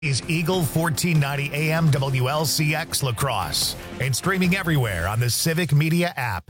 is Eagle 1490 AM WLCX Lacrosse and streaming everywhere on the Civic Media app.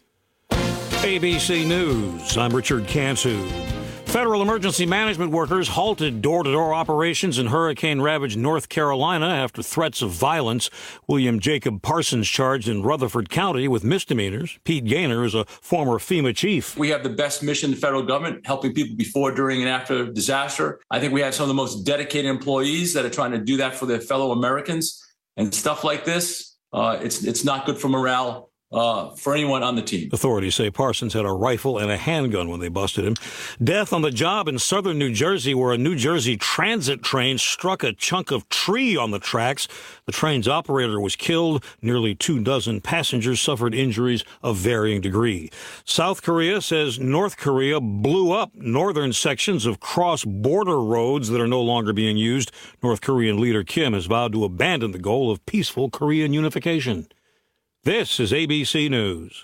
ABC News, I'm Richard Cantu. Federal emergency management workers halted door-to-door operations in hurricane-ravaged North Carolina after threats of violence. William Jacob Parsons charged in Rutherford County with misdemeanors. Pete Gaynor is a former FEMA chief. We have the best mission in the federal government, helping people before, during, and after disaster. I think we have some of the most dedicated employees that are trying to do that for their fellow Americans. And stuff like this, it's not good for morale for anyone on the team. Authorities say Parsons had a rifle and a handgun when they busted him. Death on the job in southern New Jersey, where a New Jersey transit train struck a chunk of tree on the tracks. The train's operator was killed. Nearly 24 passengers suffered injuries of varying degree. South Korea says North Korea blew up northern sections of cross-border roads that are no longer being used. North Korean leader Kim has vowed to abandon the goal of peaceful Korean unification. This is ABC News.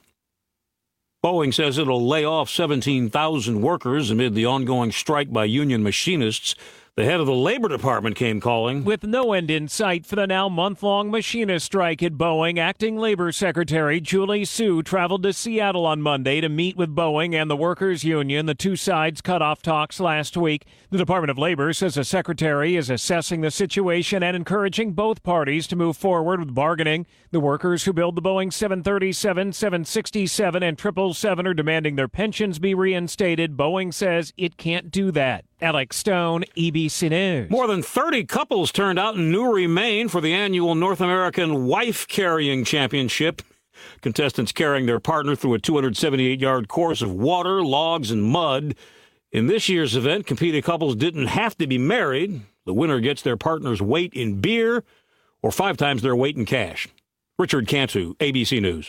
Boeing says it'll lay off 17,000 workers amid the ongoing strike by union machinists. The head of the Labor Department came calling. With no end in sight for the now month-long machinist strike at Boeing, Acting Labor Secretary Julie Su traveled to Seattle on Monday to meet with Boeing and the workers' union. The two sides cut off talks last week. The Department of Labor says the secretary is assessing the situation and encouraging both parties to move forward with bargaining. The workers who build the Boeing 737, 767, and 777 are demanding their pensions be reinstated. Boeing says it can't do that. Alex Stone, ABC News. More than 30 couples turned out in Newry, Maine for the annual North American Wife Carrying Championship. Contestants carrying their partner through a 278-yard course of water, logs, and mud. In this year's event, competing couples didn't have to be married. The winner gets their partner's weight in beer or 5 times their weight in cash. Richard Cantu, ABC News.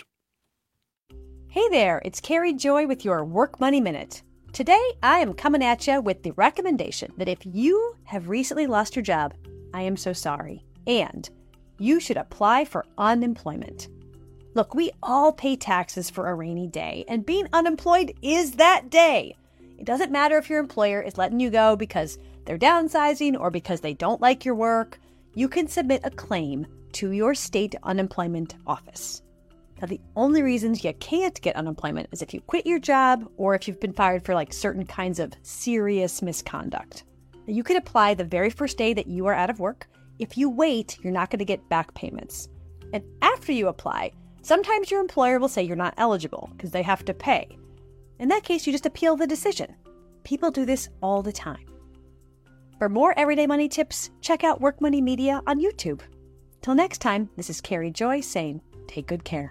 Hey there, it's Carrie Joy with your Work Money Minute. Today, I am coming at you with the recommendation that if you have recently lost your job, I am so sorry, and you should apply for unemployment. Look, we all pay taxes for a rainy day, and being unemployed is that day. It doesn't matter if your employer is letting you go because they're downsizing or because they don't like your work. You can submit a claim to your state unemployment office. Now, the only reasons you can't get unemployment is if you quit your job or if you've been fired for certain kinds of serious misconduct. Now, you could apply the very first day that you are out of work. If you wait, you're not going to get back payments. And after you apply, sometimes your employer will say you're not eligible because they have to pay. In that case, you just appeal the decision. People do this all the time. For more everyday money tips, check out Work Money Media on YouTube. Till next time, this is Carrie Joy saying, take good care.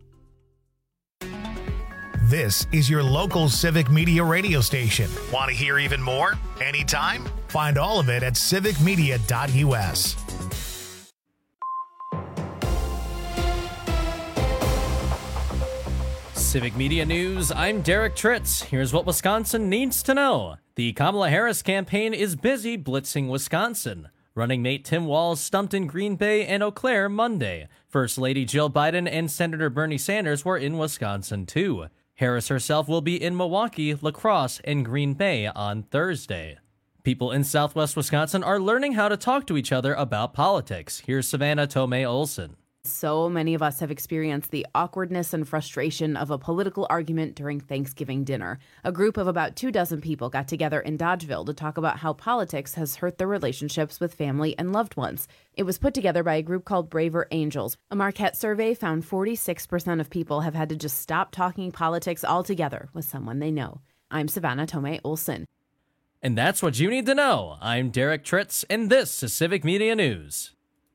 This is your local Civic Media radio station. Want to hear even more? Anytime? Find all of it at civicmedia.us. Civic Media News, I'm Derek Tritz. Here's what Wisconsin needs to know. The Kamala Harris campaign is busy blitzing Wisconsin. Running mate Tim Walz stumped in Green Bay and Eau Claire Monday. First Lady Jill Biden and Senator Bernie Sanders were in Wisconsin too. Harris herself will be in Milwaukee, La Crosse, and Green Bay on Thursday. People in southwest Wisconsin are learning how to talk to each other about politics. Here's Savannah Tomei Olson. So many of us have experienced the awkwardness and frustration of a political argument during Thanksgiving dinner. A group of about 24 people got together in Dodgeville to talk about how politics has hurt their relationships with family and loved ones. It was put together by a group called Braver Angels. A Marquette survey found 46% of people have had to just stop talking politics altogether with someone they know. I'm Savannah Tomei Olson. And that's what you need to know. I'm Derek Tritz, and this is Civic Media News.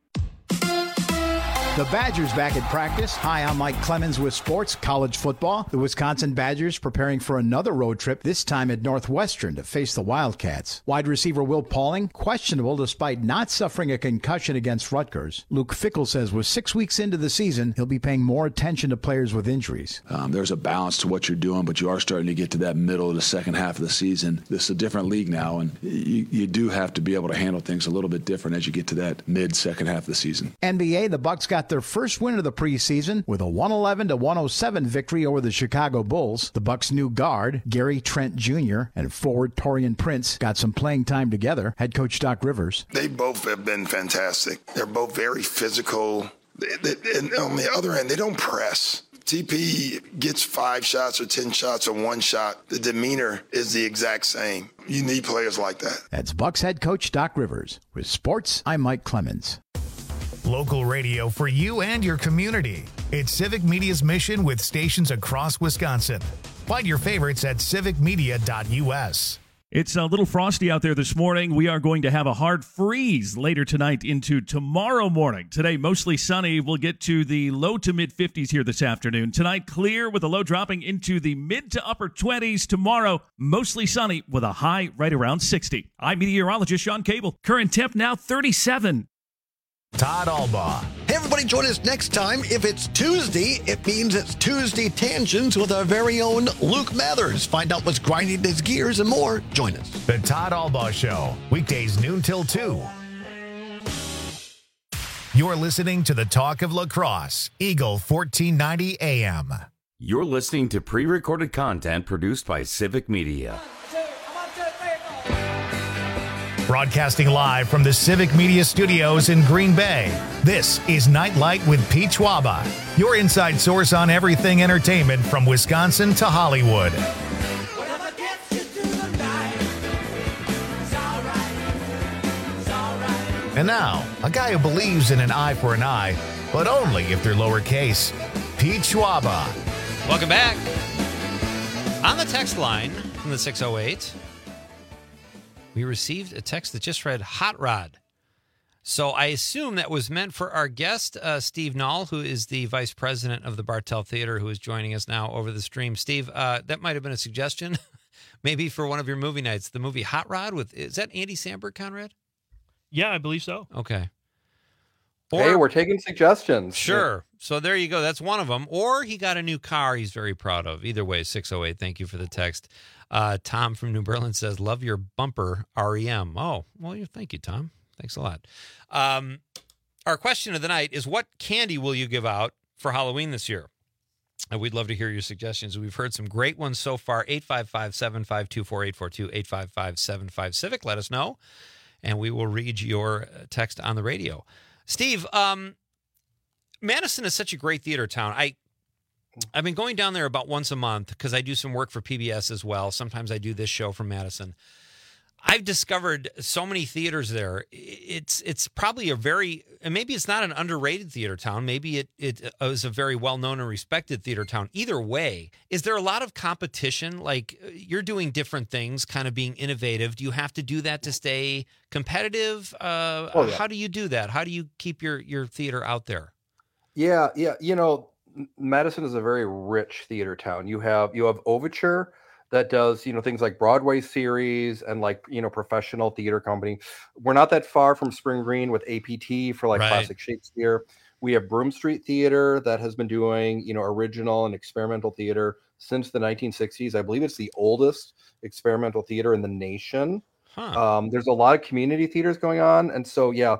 The Badgers back at practice. Hi, I'm Mike Clemens with sports, college football. The Wisconsin Badgers preparing for another road trip, this time at Northwestern to face the Wildcats. Wide receiver Will Pauling, questionable despite not suffering a concussion against Rutgers. Luke Fickell says with 6 weeks into the season, he'll be paying more attention to players with injuries. There's a balance to what you're doing, but you are starting to get to that middle of the second half of the season. This is a different league now, and you do have to be able to handle things a little bit different as you get to that mid-second half of the season. NBA, the Bucks got got their first win of the preseason with a 111-107 victory over the Chicago Bulls. The Bucks' new guard, Gary Trent Jr., and forward Taurean Prince got some playing time together. Head coach Doc Rivers. They both have been fantastic. They're both very physical. And on the other end, they don't press. TP gets 5 shots or 10 shots or 1 shot. The demeanor is the exact same. You need players like that. That's Bucks head coach Doc Rivers. With sports, I'm Mike Clemens. Local radio for you and your community. It's Civic Media's mission with stations across Wisconsin. Find your favorites at civicmedia.us. It's a little frosty out there this morning. We are going to have a hard freeze later tonight into tomorrow morning. Today, mostly sunny. We'll get to the low to mid-50s here this afternoon. Tonight, clear with a low dropping into the mid to upper 20s. Tomorrow, mostly sunny with a high right around 60. I'm meteorologist Sean Cable. Current temp now 37. Todd Albaugh. Hey, everybody, join us next time. If it's Tuesday, it means it's Tuesday Tangents with our very own Luke Mathers. Find out what's grinding his gears and more. Join us. The Todd Albaugh Show, weekdays noon till 2. You're listening to the Talk of Lacrosse, Eagle 1490 AM. You're listening to pre-recorded content produced by Civic Media. Broadcasting live from the Civic Media Studios in Green Bay, this is Nightlight with Pete Schwaba, your inside source on everything entertainment from Wisconsin to Hollywood. And now, a guy who believes in an eye for an eye, but only if they're lowercase, Pete Schwaba. Welcome back. On the text line from the 608, we received a text that just read Hot Rod. So I assume that was meant for our guest, Steve Nall, who is the vice president of the Bartell Theater, who is joining us now over the stream. Steve, that might have been a suggestion, maybe for one of your movie nights. The movie Hot Rod is that Andy Samberg, Conrad? Yeah, I believe so. Okay. Hey, we're taking suggestions. Sure. So there you go. That's one of them. Or he got a new car he's very proud of. Either way, 608. Thank you for the text. Tom from New Berlin says, love your bumper, REM. Oh, well, thank you, Tom. Thanks a lot. Our question of the night is, what candy will you give out for Halloween this year? And we'd love to hear your suggestions. We've heard some great ones so far. 855-752-4842, 855-75-CIVIC. Let us know, and we will read your text on the radio. Steve, Madison is such a great theater town. I've been going down there about once a month because I do some work for PBS as well. Sometimes I do this show from Madison. I've discovered so many theaters there. It's probably and maybe it's not an underrated theater town. Maybe it is a very well-known and respected theater town. Either way, is there a lot of competition? Like, you're doing different things, kind of being innovative. Do you have to do that to stay competitive? Yeah. How do you do that? How do you keep your theater out there? Yeah. Madison is a very rich theater town. You have Overture that does, things like Broadway series and professional theater company. We're not that far from Spring Green with APT for classic Shakespeare. We have Broome Street Theater that has been doing, original and experimental theater since the 1960s. I believe it's the oldest experimental theater in the nation. Huh. There's a lot of community theaters going on. And so, yeah,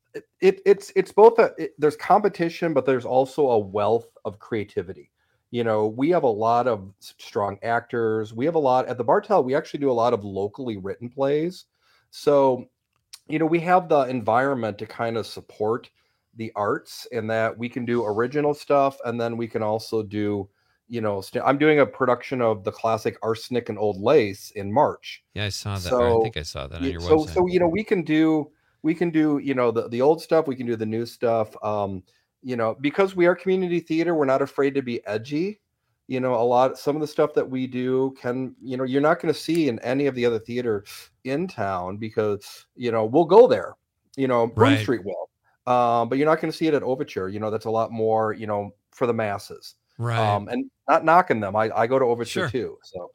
it's both there's competition, but there's also a wealth of creativity. We have a lot of strong actors. We have a lot at the Bartell. We actually do a lot of locally written plays. So, we have the environment to kind of support the arts in that we can do original stuff. And then we can also do, I'm doing a production of the classic Arsenic and Old Lace in March. Yeah, I saw that. So, I think I saw that on your website. So, we can do, the old stuff. We can do the new stuff. Because we are community theater, we're not afraid to be edgy. Some of the stuff that we do can, you're not going to see in any of the other theater in town because, we'll go there, Broome Street will. But you're not going to see it at Overture. That's a lot more, for the masses. Right. And not knocking them. I go to Overture Sure. too. So,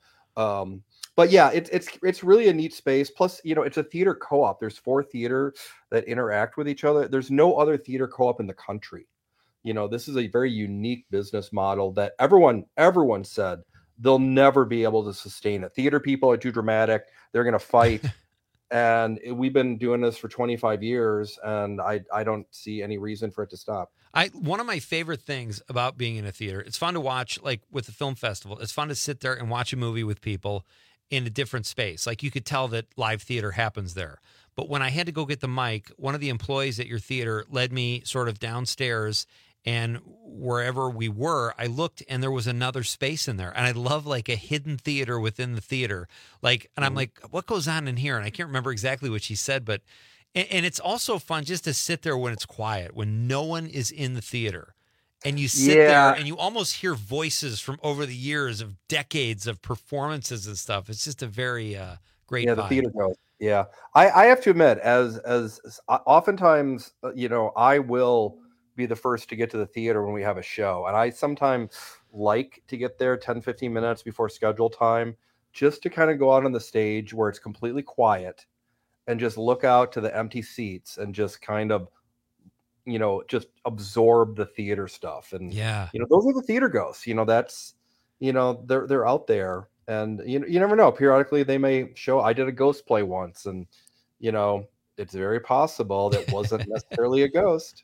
but yeah, it's really a neat space. Plus, it's a theater co-op. There's 4 theater that interact with each other. There's no other theater co-op in the country. This is a very unique business model that everyone said they'll never be able to sustain it. Theater people are too dramatic. They're going to fight. And we've been doing this for 25 years, and I don't see any reason for it to stop. One of my favorite things about being in a theater, it's fun to watch, like with the film festival, it's fun to sit there and watch a movie with people in a different space. Like you could tell that live theater happens there. But when I had to go get the mic, one of the employees at your theater led me sort of downstairs, and wherever we were, I looked and there was another space in there. And I love like a hidden theater within the theater. Like, and I'm like, what goes on in here? And I can't remember exactly what she said, but, and it's also fun just to sit there when it's quiet, when no one is in the theater. And you sit there and you almost hear voices from over the years of decades of performances and stuff. It's just a very great vibe. The theater goes. Yeah. I have to admit, as oftentimes, I will be the first to get to the theater when we have a show. And I sometimes like to get there 10, 15 minutes before schedule time, just to kind of go out on the stage where it's completely quiet and just look out to the empty seats and just kind of, just absorb the theater stuff. And, those are the theater ghosts, that's, they're out there, and you never know. Periodically they may show. I did a ghost play once, and, it's very possible that wasn't necessarily a ghost.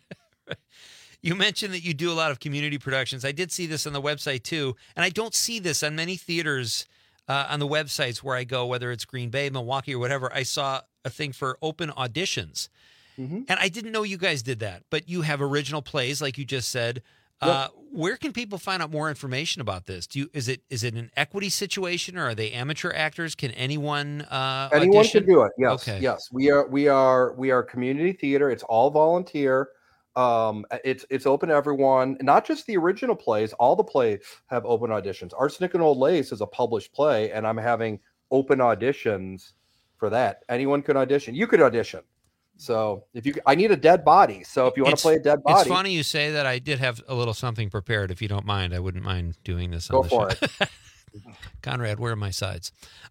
You mentioned that you do a lot of community productions. I did see this on the website too, and I don't see this on many theaters on the websites where I go, whether it's Green Bay, Milwaukee, or whatever. I saw a thing for open auditions, and I didn't know you guys did that. But you have original plays, like you just said. Yep. Where can people find out more information about this? Is it an equity situation, or are they amateur actors? Can anyone anyone audition? can do it? Yes, okay. Yes. We are community theater. It's all volunteer. It's open to everyone, not just the original plays. All the plays have open auditions. Arsenic and Old Lace is a published play, and I'm having open auditions for that. Anyone can audition. You could audition. So I need a dead body. So if you want to play a dead body, it's funny you say that. I did have a little something prepared. If you don't mind, I wouldn't mind doing this. Go for it, Conrad. Where are my sides?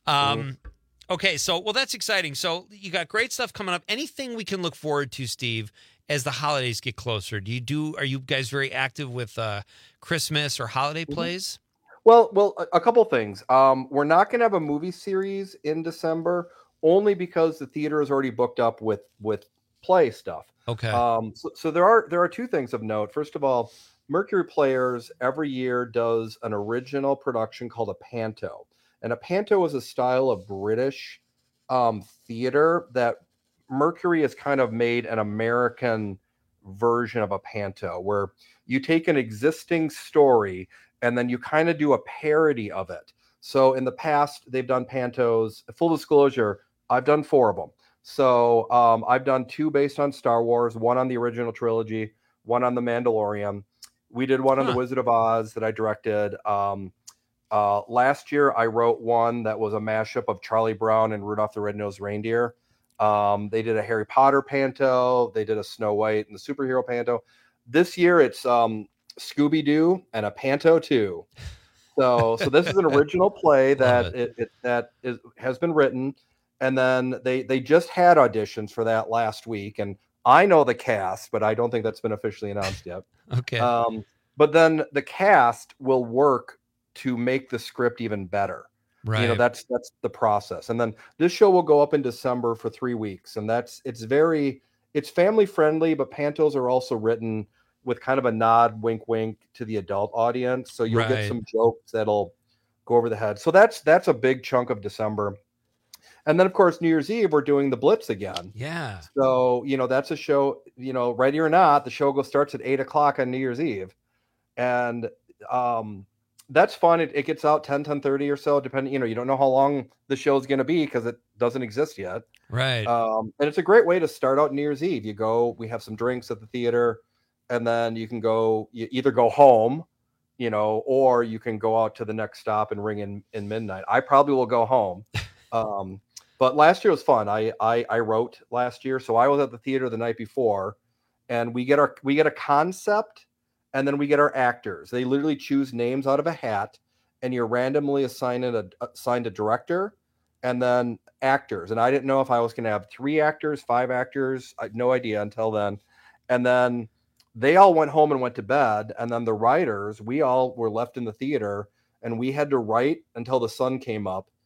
Okay, so that's exciting. So you got great stuff coming up. Anything we can look forward to, Steve, as the holidays get closer? Are you guys very active with Christmas or holiday plays? Well, a couple things. We're not going to have a movie series in December, only because the theater is already booked up with play stuff. Okay. So there are two things of note. First of all, Mercury Players every year does an original production called a panto, and a panto is a style of British theater that Mercury has kind of made an American version of a panto, where you take an existing story and then you kind of do a parody of it. So in the past, they've done pantos. Full disclosure, I've done 4 of them. So I've done 2 based on Star Wars, 1 on the original trilogy, 1 on The Mandalorian. We did 1 on The Wizard of Oz that I directed. Last year, I wrote 1 that was a mashup of Charlie Brown and Rudolph the Red-Nosed Reindeer. They did a Harry Potter panto. They did a Snow White and the superhero panto. This year, it's Scooby-Doo and a panto too. So this is an original play that has been written. And then they just had auditions for that last week. And I know the cast, but I don't think that's been officially announced yet. Okay. But then the cast will work to make the script even better. Right. That's the process. And then this show will go up in December for 3 weeks. And it's family friendly, but pantos are also written with kind of a nod, wink, wink to the adult audience. So you'll get some jokes that'll go over the head. So that's a big chunk of December. And then, of course, New Year's Eve, we're doing the Blitz again. Yeah. So, that's a show, ready or not, the show starts at 8:00 on New Year's Eve. And that's fun. It gets out 10:30 or so, depending, you don't know how long the show is going to be because it doesn't exist yet. Right. And it's a great way to start out New Year's Eve. We have some drinks at the theater, and then you either go home, or you can go out to the next stop and ring in midnight. I probably will go home. But last year was fun. I wrote last year, so I was at the theater the night before, and we get a concept, and then we get our actors. They literally choose names out of a hat, and you're randomly assigned a director, and then actors. And I didn't know if I was going to have 3 actors, 5 actors. I had no idea until then. And then they all went home and went to bed, and then the writers, we all were left in the theater, and we had to write until the sun came up.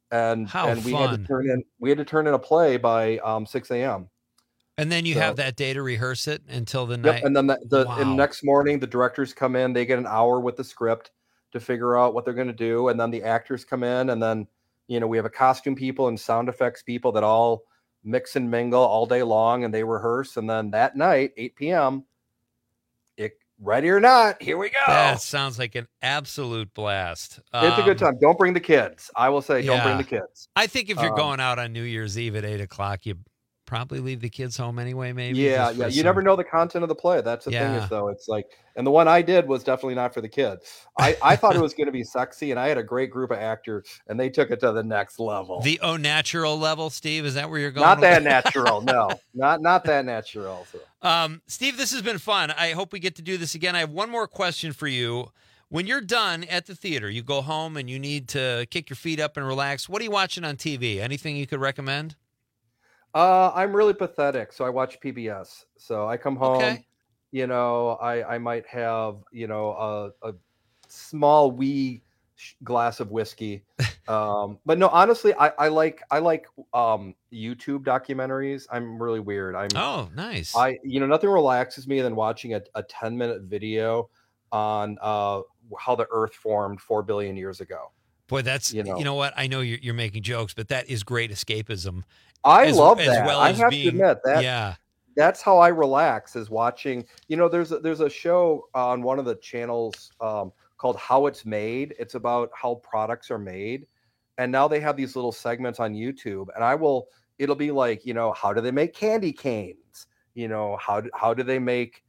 and How we fun. had to turn in a play by 6 a.m. And then you So- have that day to rehearse it until the night. Yep, and then the Wow. next morning, the directors come in. They get an hour with the script to figure out what they're going to do, and then the actors come in, and then we have a costume people and sound effects people that all mix and mingle all day long, and they rehearse. And then that night, 8 p.m., ready or not, here we go. That sounds like an absolute blast. It's a good time. Don't bring the kids. I will say, don't bring yeah. the kids. I think if you're Um, going out on New Year's Eve at 8 o'clock, you probably leave the kids home anyway, maybe. Yeah, just for yeah. You some- never know the content of the play. That's the thing Yeah. is, though. It's like, and the one I did was definitely not for the kids. I thought it was going to be sexy, and I had a great group of actors, and they took it to the next level. The au natural level, Steve. Is that where you're going? Not with that it? natural, no. Not that natural. So. Steve, this has been fun. I hope we get to do this again. I have one more question for you. When you're done at the theater, you go home and you need to kick your feet up and relax. What are you watching on TV? Anything you could recommend? I'm really pathetic, so I watch PBS. So I come home, Okay. I might have, a small wee glass of whiskey. But no, honestly, I like YouTube documentaries. I'm really weird. Oh, nice. Nothing relaxes me than watching a 10-minute video on how the Earth formed 4 billion years ago. Boy, that's you know what? I know you're making jokes, but that is great escapism. I love as that. well I as have being- to admit that. Yeah. That's how I relax, is watching. There's a show on one of the channels called How It's Made. It's about how products are made, and now they have these little segments on YouTube. And it'll be like, how do they make candy canes? How do they make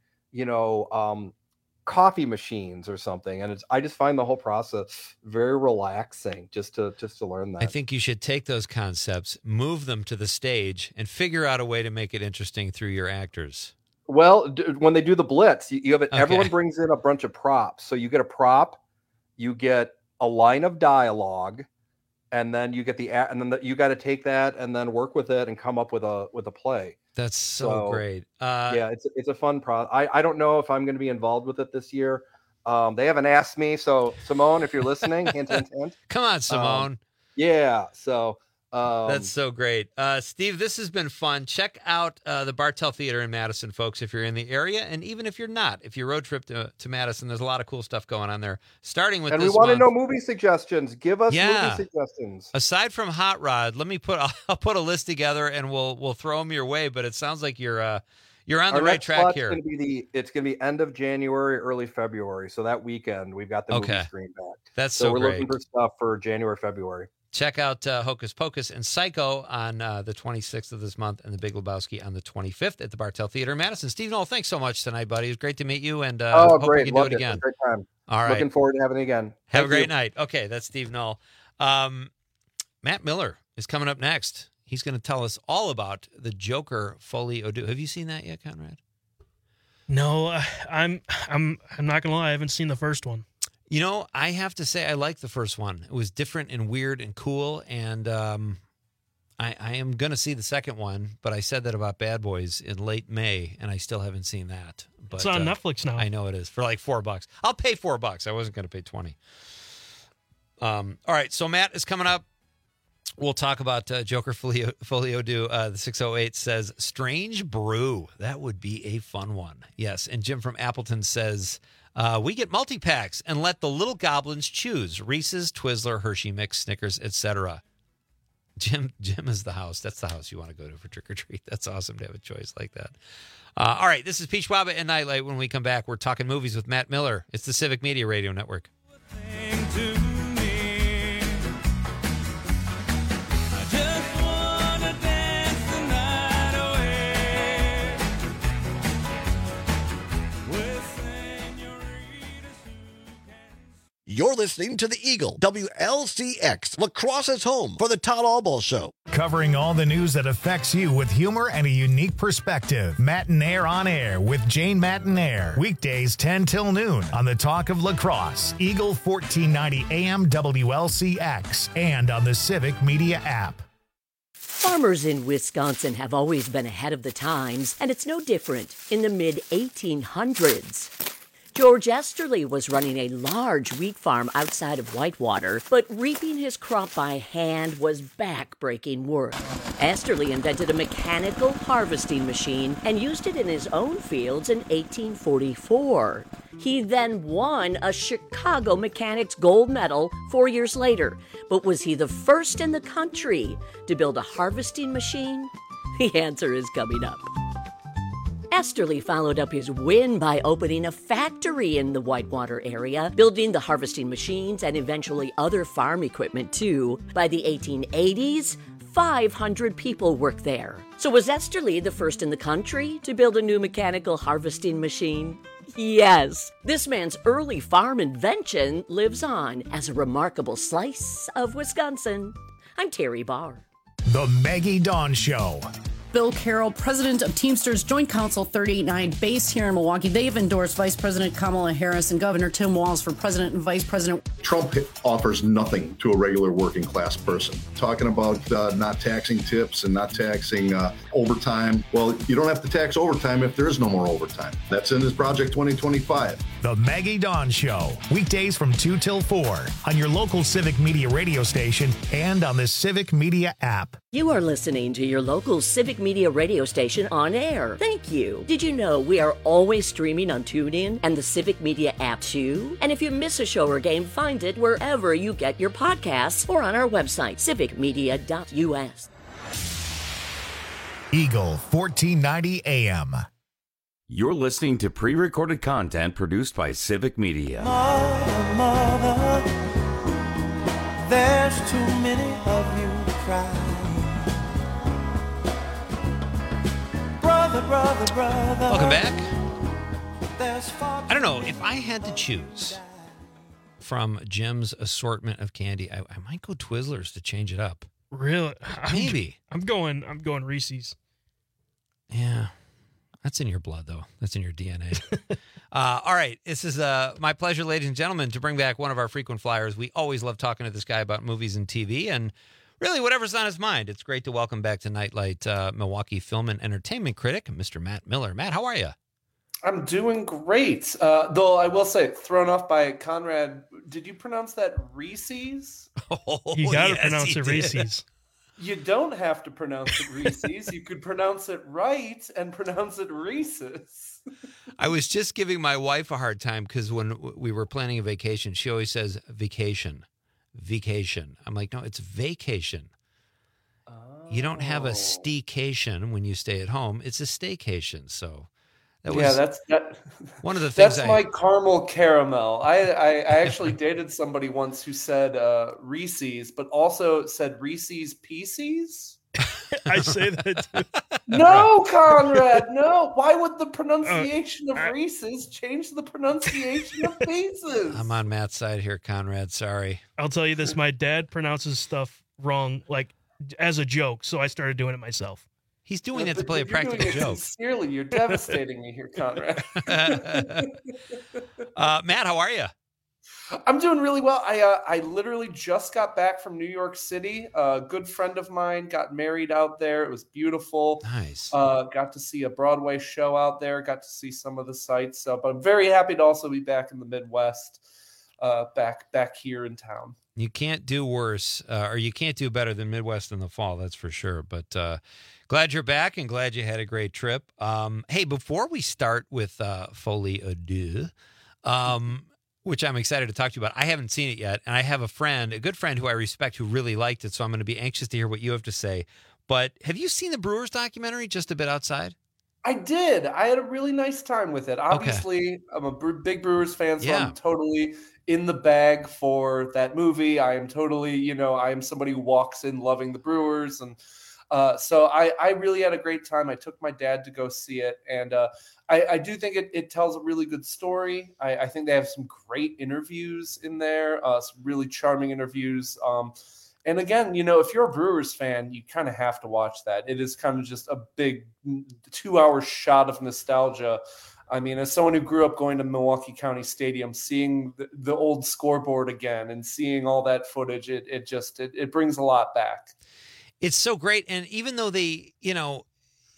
coffee machines or something? And I just find the whole process very relaxing just to learn that. I think you should take those concepts, move them to the stage, and figure out a way to make it interesting through your actors. Well, when they do the blitz, you have it. Okay. Everyone brings in a bunch of props. So you get a prop, you get a line of dialogue, and then you get you got to take that and then work with it and come up with a play. That's so great. Yeah, it's a fun I don't know if I'm going to be involved with it this year. They haven't asked me. So Simone, if you're listening, hint, hint, hint. Come on, Simone. Yeah. So that's so great. Steve, this has been fun. Check out the Bartell Theater in Madison, folks, if you're in the area. And even if you're not, if you road trip to Madison, there's a lot of cool stuff going on there. Starting with and this we want to month. know movie suggestions. Give us movie suggestions. Aside from Hot Rod, I'll put a list together and we'll throw them your way. But it sounds like you're on the Our right next track slot's here. It's gonna be end of January, early February. So that weekend we've got the movie screen back. That's so so we're great. looking for stuff for January, February. Check out Hocus Pocus and Psycho on the 26th of this month, and The Big Lebowski on the 25th at the Bartell Theater in Madison. Steve Knoll, thanks so much tonight, buddy. It was great to meet you, and hope great, we can do loved it it. again. Great time. All right, Looking forward to having it again. Have Thank a great you. night. Okay, that's Steve Knoll. Matt Miller is coming up next. He's going to tell us all about the Joker Folie à Deux. Have you seen that yet, Conrad? No, I'm not gonna lie. I haven't seen the first one. You know, I have to say I liked the first one. It was different and weird and cool, and I am going to see the second one, but I said that about Bad Boys in late May, and I still haven't seen that. But, It's on Netflix now. I know it is, for like $4. I'll pay $4. I wasn't going to pay $20. All right, so Matt is coming up. We'll talk about Joker Folie à Deux. The 608 says, Strange Brew. That would be a fun one. Yes, and Jim from Appleton says, we get multi-packs and let the little goblins choose. Reese's, Twizzler, Hershey Mix, Snickers, etc. Jim is the house. That's the house you want to go to for trick-or-treat. That's awesome to have a choice like that. All right, this is Peach Wabba and Nightlight. When we come back, we're talking movies with Matt Miller. It's the Civic Media Radio Network. You're listening to The Eagle, WLCX, La Crosse's home for the Todd Albaugh Show. Covering all the news that affects you with humor and a unique perspective. Matinaire on Air with Jane Matinaire. Weekdays 10 till noon on the Talk of La Crosse, Eagle 1490 AM WLCX, and on the Civic Media app. Farmers in Wisconsin have always been ahead of the times, and it's no different in the mid-1800s. George Esterly was running a large wheat farm outside of Whitewater, but reaping his crop by hand was back-breaking work. Esterly invented a mechanical harvesting machine and used it in his own fields in 1844. He then won a Chicago Mechanics Gold Medal 4 years later. But was he the first in the country to build a harvesting machine? The answer is coming up. Esterly followed up his win by opening a factory in the Whitewater area, building the harvesting machines and eventually other farm equipment too. By the 1880s, 500 people worked there. So was Esterly the first in the country to build a new mechanical harvesting machine? Yes. This man's early farm invention lives on as a remarkable slice of Wisconsin. I'm Terry Barr. The Maggie Dawn Show. Bill Carroll, president of Teamsters Joint Council 389, based here in Milwaukee. They've endorsed Vice President Kamala Harris and Governor Tim Walz for president and vice president. Trump offers nothing to a regular working class person. Talking about not taxing tips and not taxing overtime. Well, you don't have to tax overtime if there is no more overtime. That's in his Project 2025. The Maggie Dawn Show. Weekdays from 2 till 4 on your local Civic Media radio station and on the Civic Media app. You are listening to your local Civic Media radio station on air. Thank you. Did you know we are always streaming on TuneIn and the Civic Media app too? And if you miss a show or game, find it wherever you get your podcasts or on our website, civicmedia.us. Eagle 1490 AM. You're listening to pre-recorded content produced by Civic Media. Mother, there's too many of you crying. Brother. Welcome back. I don't know, if I had to choose from Jim's assortment of candy, I might go Twizzlers to change it up. Really? Maybe. I'm going Reese's. Yeah. That's in your blood, though. That's in your DNA. All right. This is my pleasure, ladies and gentlemen, to bring back one of our frequent flyers. We always love talking to this guy about movies and TV and really whatever's on his mind. It's great to welcome back to Nightlight Milwaukee film and entertainment critic, Mr. Matt Miller. Matt, how are you? I'm doing great. Though I will say, thrown off by Conrad, did you pronounce that Reese's? Oh, you got to pronounce it Reese's. You don't have to pronounce it Reese's. You could pronounce it right and pronounce it Reese's. I was just giving my wife a hard time because when we were planning a vacation, she always says vacation. I'm like, no, it's vacation. Oh. You don't have a staycation when you stay at home. It's a staycation. So that was that's one of the things. That's my caramel caramel. I actually dated somebody once who said Reese's, but also said Reese's Pieces. I say that too. No, Conrad, no. Why would the pronunciation of Reese's change the pronunciation of Pieces? I'm on Matt's side here, Conrad. Sorry. I'll tell you this. My dad pronounces stuff wrong, like as a joke, so I started doing it myself. He's doing that to play a practical joke. Sincerely, you're devastating me here, Conrad. Matt, how are you? I'm doing really well. I literally just got back from New York City. A good friend of mine got married out there. It was beautiful. Nice. Got to see a Broadway show out there. Got to see some of the sights. But I'm very happy to also be back in the Midwest, back here in town. You can't do worse, or you can't do better than Midwest in the fall. That's for sure. But glad you're back and glad you had a great trip. Hey, before we start with Folie à Deux, which I'm excited to talk to you about. I haven't seen it yet, and I have a good friend who I respect who really liked it, so I'm going to be anxious to hear what you have to say. But have you seen the Brewers documentary, Just a Bit Outside? I did. I had a really nice time with it. Obviously, I'm a big Brewers fan, so I'm totally in the bag for that movie. I am totally, I am somebody who walks in loving the Brewers, and so I really had a great time. I took my dad to go see it, and I do think it tells a really good story. I think they have some great interviews in there, some really charming interviews. And again, if you're a Brewers fan, you kind of have to watch that. It is kind of just a big 2-hour shot of nostalgia. I mean, as someone who grew up going to Milwaukee County Stadium, seeing the old scoreboard again and seeing all that footage, it brings a lot back. It's so great. And even though they,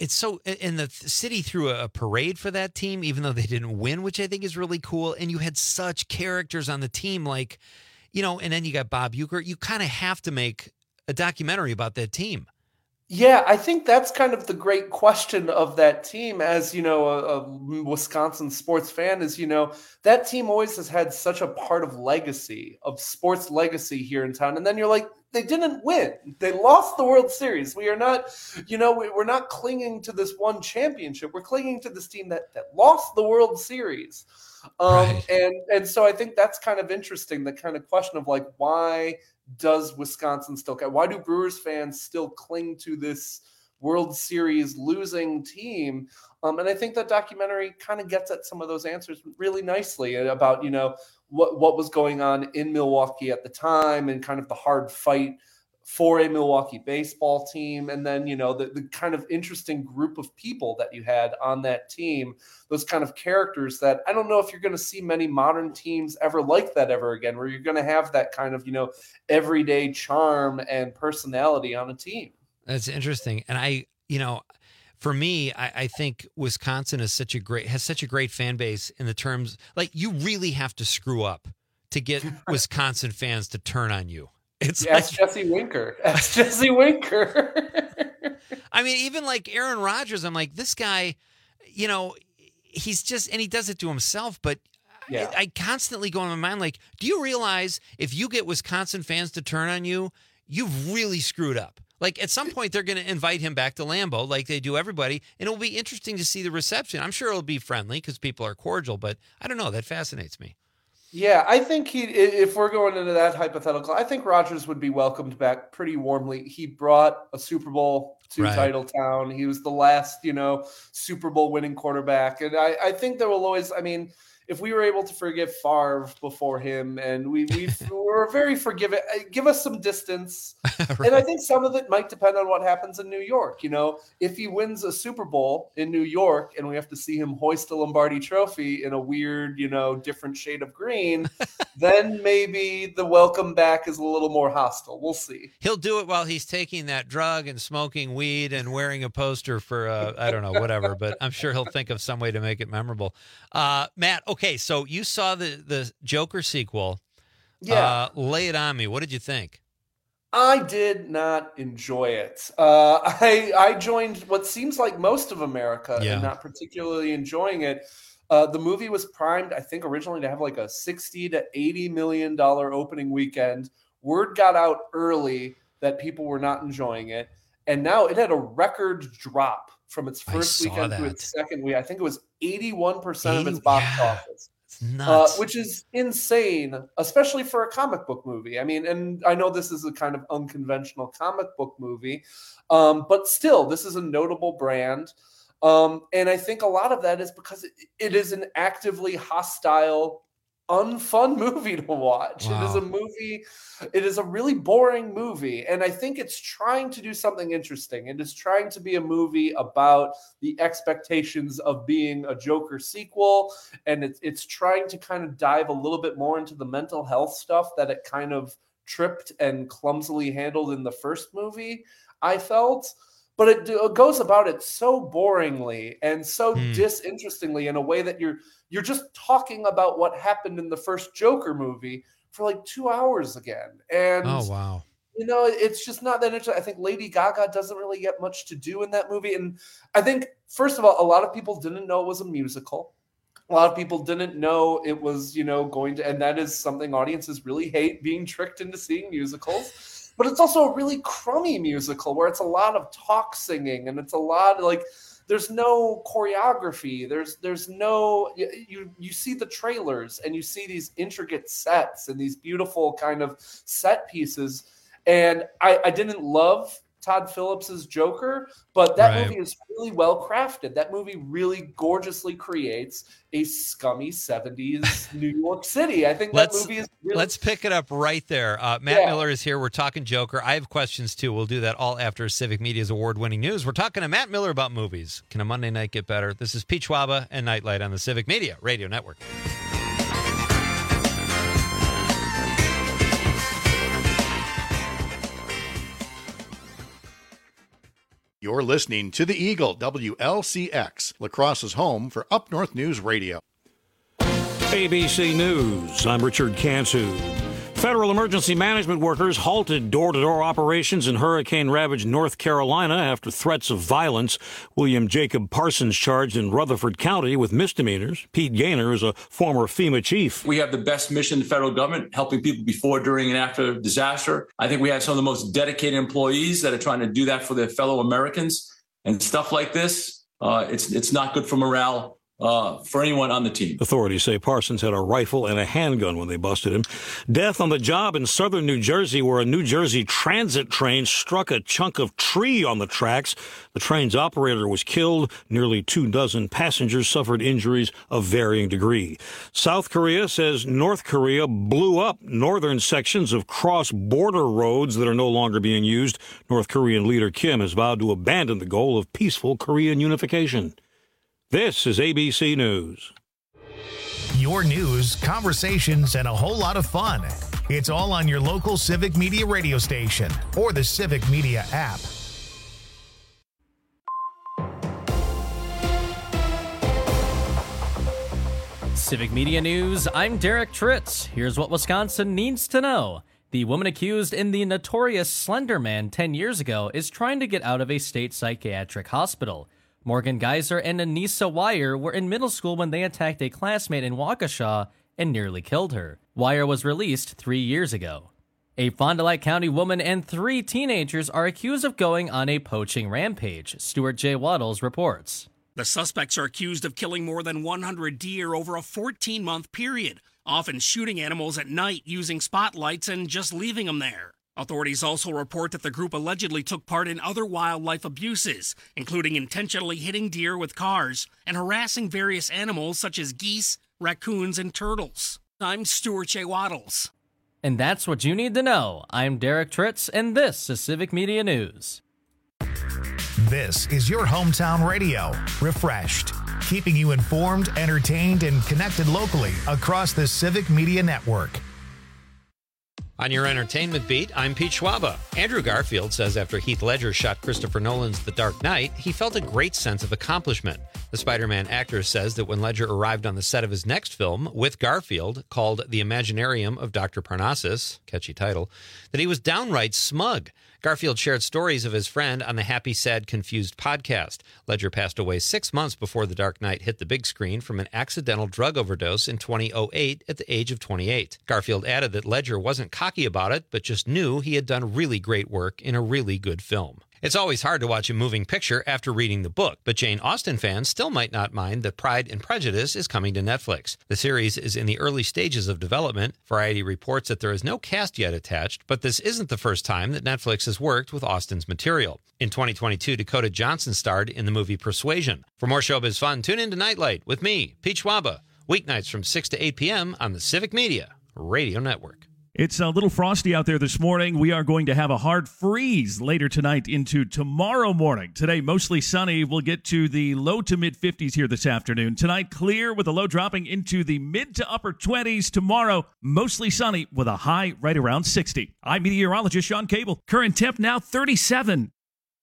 it's so, and the city threw a parade for that team, even though they didn't win, which I think is really cool. And you had such characters on the team, like, and then you got Bob Uecker. You kind of have to make a documentary about that team. Yeah, I think that's kind of the great question of that team. As a Wisconsin sports fan, is that team always has had such a part of legacy, of sports legacy here in town. And then you're like, they didn't win. They lost the World Series. We are not, we're not clinging to this one championship. We're clinging to this team that lost the World Series. Right. And so I think that's kind of interesting, the kind of question of like, why does Wisconsin still care? Why do Brewers fans still cling to this World Series losing team? And I think that documentary kind of gets at some of those answers really nicely about, what was going on in Milwaukee at the time and kind of the hard fight for a Milwaukee baseball team. And then, the kind of interesting group of people that you had on that team, those kind of characters that I don't know if you're going to see many modern teams ever like that ever again, where you're going to have that kind of, everyday charm and personality on a team. That's interesting. And for me, I think Wisconsin has such a great fan base in the terms, like, you really have to screw up to get Wisconsin fans to turn on you. Ask Jesse Winker. Ask Jesse Winker. I mean, even like Aaron Rodgers, I'm like, this guy, he's just, and he does it to himself, but yeah. I constantly go in my mind, like, do you realize if you get Wisconsin fans to turn on you, you've really screwed up? Like, at some point, they're going to invite him back to Lambeau like they do everybody, and it'll be interesting to see the reception. I'm sure it'll be friendly because people are cordial, but I don't know. That fascinates me. Yeah, I think if we're going into that hypothetical, I think Rodgers would be welcomed back pretty warmly. He brought a Super Bowl to Titletown. He was the last, Super Bowl winning quarterback. And I think there will always, if we were able to forgive Favre before him, and we're very forgiving, give us some distance. Right. And I think some of it might depend on what happens in New York. If he wins a Super Bowl in New York and we have to see him hoist a Lombardi trophy in a weird, different shade of green, then maybe the welcome back is a little more hostile. We'll see. He'll do it while he's taking that drug and smoking weed and wearing a poster for, I don't know, whatever, but I'm sure he'll think of some way to make it memorable. Matt, okay, so you saw the Joker sequel. Yeah. Lay it on me. What did you think? I did not enjoy it. I joined what seems like most of America in not particularly enjoying it. The movie was primed, I think, originally to have like a $60 to $80 million opening weekend. Word got out early that people were not enjoying it. And now it had a record drop from its first weekend to its second week. I think it was 81% of its box office. Nuts. Which is insane, especially for a comic book movie. And I know this is a kind of unconventional comic book movie, but still, this is a notable brand. And I think a lot of that is because it is an actively hostile, unfun movie to watch. Wow. It is a really boring movie. And I think it's trying to do something interesting. It is trying to be a movie about the expectations of being a Joker sequel. And it's trying to kind of dive a little bit more into the mental health stuff that it kind of tripped and clumsily handled in the first movie, I felt. But it goes about it so boringly and so disinterestingly in a way that you're just talking about what happened in the first Joker movie for like 2 hours again. And oh, wow. It's just not that interesting. I think Lady Gaga doesn't really get much to do in that movie. And I think, first of all, a lot of people didn't know it was a musical. A lot of people didn't know it was, going to, and that is something audiences really hate, being tricked into seeing musicals. But it's also a really crummy musical where it's a lot of talk singing and it's a lot of like, there's no choreography. There's no, you see the trailers and you see these intricate sets and these beautiful kind of set pieces. And I didn't love Todd Phillips's Joker, but that movie is really well crafted. That movie really gorgeously creates a scummy 70s New York City. I think that movie is really... Let's pick it up right there. Matt Miller is here. We're talking Joker. I have questions too. We'll do that all after Civic Media's award-winning news. We're talking to Matt Miller about movies. Can a Monday night get better? This is Pete Schwaba and Nightlight on the Civic Media Radio Network. You're listening to the Eagle, WLCX, La Crosse's home for Up North News Radio. ABC News, I'm Richard Cantu. Federal emergency management workers halted door-to-door operations in hurricane-ravaged North Carolina after threats of violence. William Jacob Parsons charged in Rutherford County with misdemeanors. Pete Gaynor is a former FEMA chief. We have the best mission in the federal government, helping people before, during, and after disaster. I think we have some of the most dedicated employees that are trying to do that for their fellow Americans. And stuff like this, it's not good for morale. For anyone on the team. Authorities say Parsons had a rifle and a handgun when they busted him. Death on the job in southern New Jersey, where a New Jersey transit train struck a chunk of tree on the tracks. The train's operator was killed. Nearly 24 passengers suffered injuries of varying degree. South Korea says North Korea blew up northern sections of cross-border roads that are no longer being used. North Korean leader Kim has vowed to abandon the goal of peaceful Korean unification. This is ABC News. Your news, conversations, and a whole lot of fun. It's all on your local Civic Media radio station or the Civic Media app. Civic Media News, I'm Derek Tritz. Here's what Wisconsin needs to know. The woman accused in the notorious Slender Man 10 years ago is trying to get out of a state psychiatric hospital. Morgan Geyser and Anissa Wire were in middle school when they attacked a classmate in Waukesha and nearly killed her. Wire was released 3 years ago. A Fond du Lac County woman and 3 teenagers are accused of going on a poaching rampage, Stuart J. Waddles reports. The suspects are accused of killing more than 100 deer over a 14-month period, often shooting animals at night using spotlights and just leaving them there. Authorities also report that the group allegedly took part in other wildlife abuses, including intentionally hitting deer with cars and harassing various animals such as geese, raccoons, and turtles. I'm Stuart J. Waddles. And that's what you need to know. I'm Derek Tritz, and this is Civic Media News. This is your hometown radio, refreshed, keeping you informed, entertained, and connected locally across the Civic Media Network. On your entertainment beat, I'm Pete Schwaba. Andrew Garfield says after Heath Ledger shot Christopher Nolan's The Dark Knight, he felt a great sense of accomplishment. The Spider-Man actor says that when Ledger arrived on the set of his next film with Garfield, called The Imaginarium of Dr. Parnassus, catchy title, that he was downright smug. Garfield shared stories of his friend on the Happy, Sad, Confused podcast. Ledger passed away 6 months before The Dark Knight hit the big screen from an accidental drug overdose in 2008 at the age of 28. Garfield added that Ledger wasn't cocky about it, but just knew he had done really great work in a really good film. It's always hard to watch a moving picture after reading the book, but Jane Austen fans still might not mind that Pride and Prejudice is coming to Netflix. The series is in the early stages of development. Variety reports that there is no cast yet attached, but this isn't the first time that Netflix has worked with Austen's material. In 2022, Dakota Johnson starred in the movie Persuasion. For more showbiz fun, tune in to Nightlight with me, Pete Schwaba, weeknights from 6 to 8 p.m. on the Civic Media Radio Network. It's a little frosty out there this morning. We are going to have a hard freeze later tonight into tomorrow morning. Today, mostly sunny. We'll get to the low to mid-50s here this afternoon. Tonight, clear with a low dropping into the mid to upper 20s. Tomorrow, mostly sunny with a high right around 60. I'm meteorologist Sean Cable. Current temp now 37.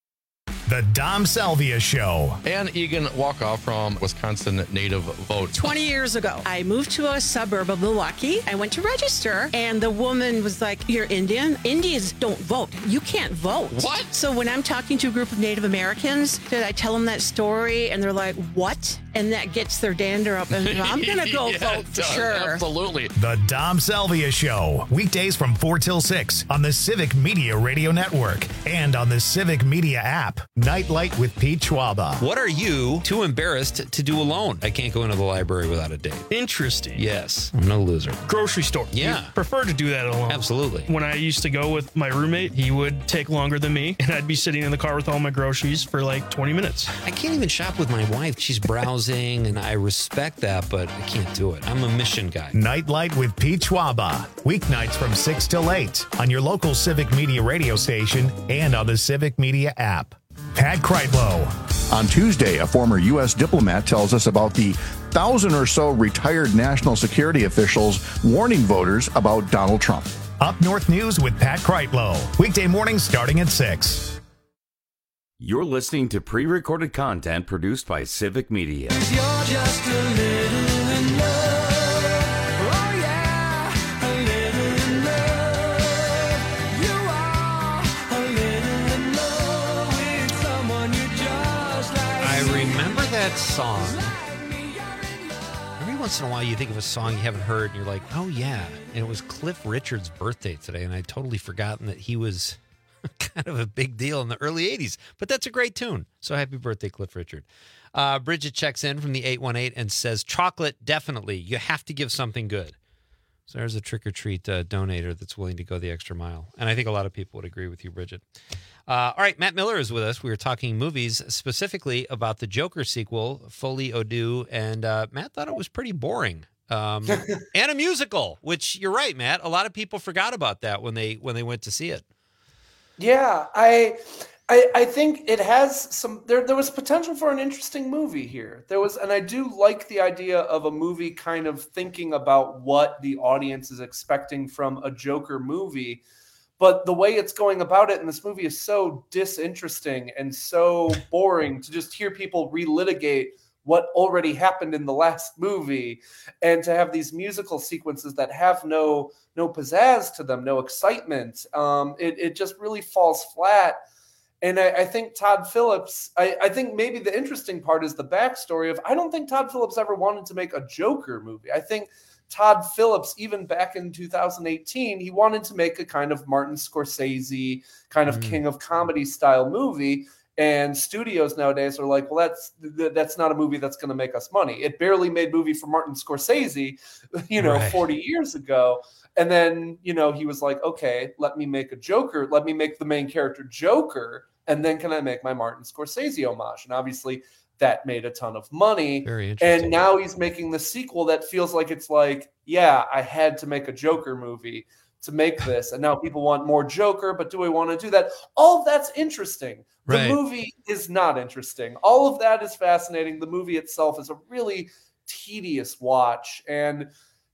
The Dom Salvia Show. Ann Egan walk-off from Wisconsin Native Vote. 20 years ago, I moved to a suburb of Milwaukee. I went to register, and the woman was like, "You're Indian? Indians don't vote. You can't vote." What? So when I'm talking to a group of Native Americans, did I tell them that story, and they're like, "What?" And that gets their dander up, and I'm going to go vote for sure. Absolutely. The Dom Salvia Show. Weekdays from 4 till 6 on the Civic Media Radio Network and on the Civic Media app. Nightlight with Pete Schwaba. What are you too embarrassed to do alone? I can't go into the library without a date. Interesting. Yes, I'm no loser. Grocery store. Yeah. You prefer to do that alone. Absolutely. When I used to go with my roommate, he would take longer than me, and I'd be sitting in the car with all my groceries for like 20 minutes. I can't even shop with my wife. She's browsing, and I respect that, but I can't do it. I'm a mission guy. Nightlight with Pete Schwaba. Weeknights from 6 till 8 on your local Civic Media radio station and on the Civic Media app. Pat Kreitlow. On Tuesday, a former U.S. diplomat tells us about the 1,000 or so retired national security officials warning voters about Donald Trump. Up North News with Pat Kreitlow. Weekday mornings starting at 6. You're listening to pre-recorded content produced by Civic Media. You're just a little in love. Oh yeah, a little in love. You are a little in love with someone you just like. I remember that song. Every once in a while you think of a song you haven't heard and you're like, oh yeah. And it was Cliff Richard's birthday today, and I'd totally forgotten that he was kind of a big deal in the early 80s. But that's a great tune. So happy birthday, Cliff Richard. Bridget checks in from the 818 and says, chocolate, definitely. You have to give something good. So there's a trick-or-treat donator that's willing to go the extra mile. And I think a lot of people would agree with you, Bridget. All right, Matt Miller is with us. We were talking movies, specifically about the Joker sequel, Folie à Deux, and Matt thought it was pretty boring. And a musical, which you're right, Matt. A lot of people forgot about that when they went to see it. Yeah, I think it has some. There was potential for an interesting movie here. There was, and I do like the idea of a movie kind of thinking about what the audience is expecting from a Joker movie. But the way it's going about it in this movie is so disinteresting and so boring to just hear people relitigate what already happened in the last movie, and to have these musical sequences that have no pizzazz to them, no excitement. It just really falls flat. And I think Todd Phillips, I think maybe the interesting part is the backstory of, I don't think Todd Phillips ever wanted to make a Joker movie. I think Todd Phillips, even back in 2018, he wanted to make a kind of Martin Scorsese, kind of King of Comedy style movie. And studios nowadays are like, well, that's not a movie that's going to make us money. It barely made movie for Martin Scorsese, right, 40 years ago. And then, he was like, okay, let me make a Joker. Let me make the main character Joker. And then can I make my Martin Scorsese homage? And obviously that made a ton of money. Very interesting. And now he's making the sequel that feels like it's like, yeah, I had to make a Joker movie to make this. And now people want more Joker, but do I want to do that? All of that's interesting. Right. The movie is not interesting. All of that is fascinating. The movie itself is a really tedious watch. And,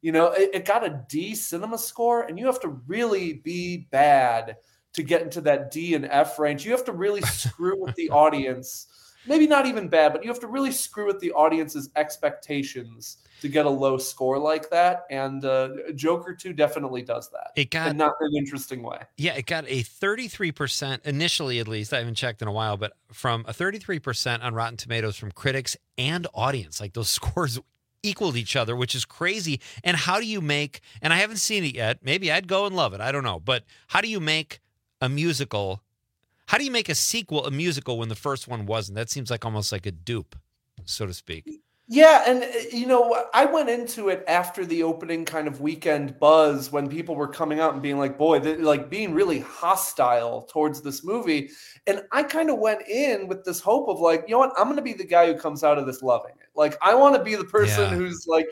it got a D cinema score, and you have to really be bad to get into that D and F range. You have to really screw with the audience. Maybe not even bad, but you have to really screw with the audience's expectations to get a low score like that. And Joker 2 definitely does that. It got, in not an interesting way. Yeah, it got a 33%, initially at least, I haven't checked in a while, but from a 33% on Rotten Tomatoes from critics and audience. Like those scores equaled each other, which is crazy. And how do you make, and I haven't seen it yet, maybe I'd go and love it, I don't know, but how do you make a musical? How do you make a sequel a musical when the first one wasn't? That seems like almost like a dupe, so to speak. Yeah, and I went into it after the opening kind of weekend buzz when people were coming out and being like, boy, like being really hostile towards this movie. And I kind of went in with this hope of like, I'm going to be the guy who comes out of this loving it. Like, I want to be the person who's like,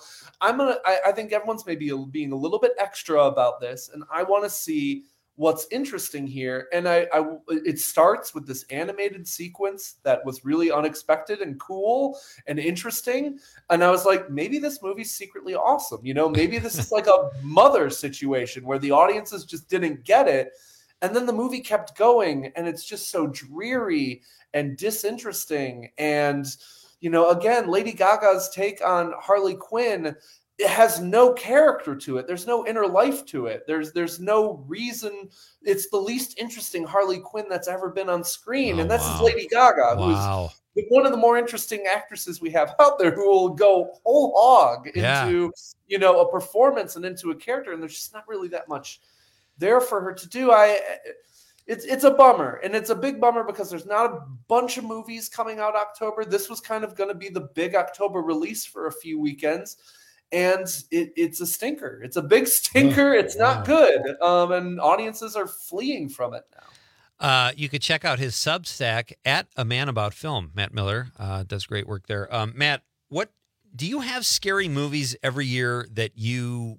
I think everyone's maybe being a little bit extra about this. And I want to see what's interesting here. And it starts with this animated sequence that was really unexpected and cool and interesting. And I was like, maybe this movie's secretly awesome. Maybe this is like a Mother situation where the audiences just didn't get it. And then the movie kept going, and it's just so dreary and disinteresting. And, again, Lady Gaga's take on Harley Quinn, it has no character to it. There's no inner life to it. There's no reason. It's the least interesting Harley Quinn that's ever been on screen. And this is Lady Gaga, who's one of the more interesting actresses we have out there, who will go whole hog into, a performance and into a character. And there's just not really that much there for her to do. It's a bummer, and it's a big bummer because there's not a bunch of movies coming out October. This was kind of going to be the big October release for a few weekends. And it's a stinker. It's a big stinker. It's not good. And audiences are fleeing from it now. You could check out his Substack at A Man About Film. Matt Miller does great work there. Matt, what do you have scary movies every year that you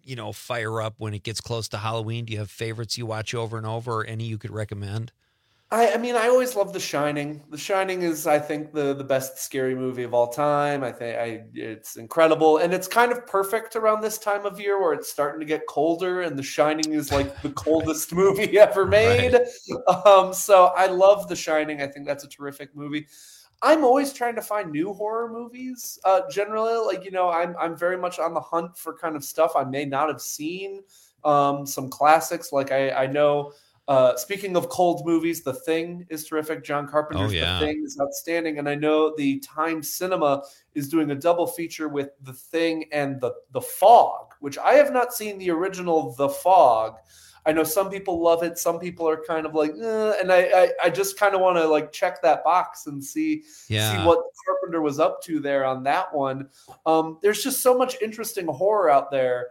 fire up when it gets close to Halloween? Do you have favorites you watch over and over, or any you could recommend? I mean, I always love The Shining. The Shining is, I think, the best scary movie of all time. I think it's incredible, and it's kind of perfect around this time of year where it's starting to get colder, and The Shining is like the coldest movie ever made. Right. So I love The Shining. I think that's a terrific movie. I'm always trying to find new horror movies. Generally, like, you know, I'm very much on the hunt for kind of stuff I may not have seen. Some classics, like I know. Speaking of cold movies, The Thing is terrific. John Carpenter's The Thing is outstanding, and I know the Times Cinema is doing a double feature with The Thing and the Fog, which I have not seen the original The Fog. I know some people love it, some people are kind of like, and I just kind of want to like check that box and see what Carpenter was up to there on that one. There's just so much interesting horror out there.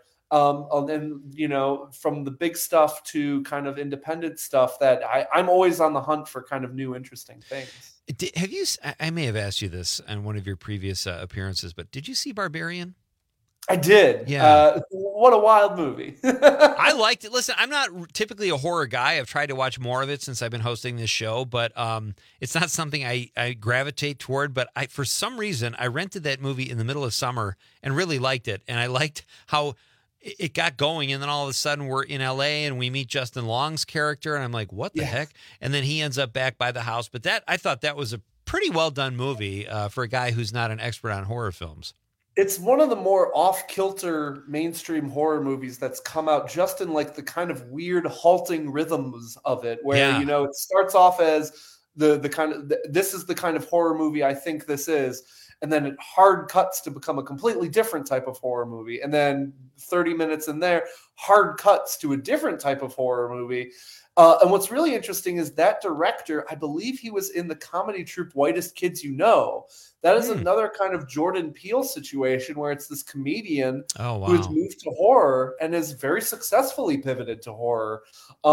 And, you know, from the big stuff to kind of independent stuff that I'm always on the hunt for kind of new, interesting things. Have you, I may have asked you this on one of your previous appearances, but did you see Barbarian? I did. Yeah. What a wild movie. I liked it. Listen, I'm not typically a horror guy. I've tried to watch more of it since I've been hosting this show, but it's not something I gravitate toward. But for some reason, I rented that movie in the middle of summer and really liked it. And I liked how it got going, and then all of a sudden we're in L.A. and we meet Justin Long's character, and I'm like, what the heck? And then he ends up back by the house. But I thought that was a pretty well-done movie for a guy who's not an expert on horror films. It's one of the more off-kilter mainstream horror movies that's come out just in like the kind of weird halting rhythms of it, where, you know, it starts off as the kind of, this is the kind of horror movie I think this is. And then it hard cuts to become a completely different type of horror movie. And then 30 minutes in there, hard cuts to a different type of horror movie. And what's really interesting is that director, I believe he was in the comedy troupe Whitest Kids You Know. That is another kind of Jordan Peele situation where it's this comedian who has moved to horror and has very successfully pivoted to horror.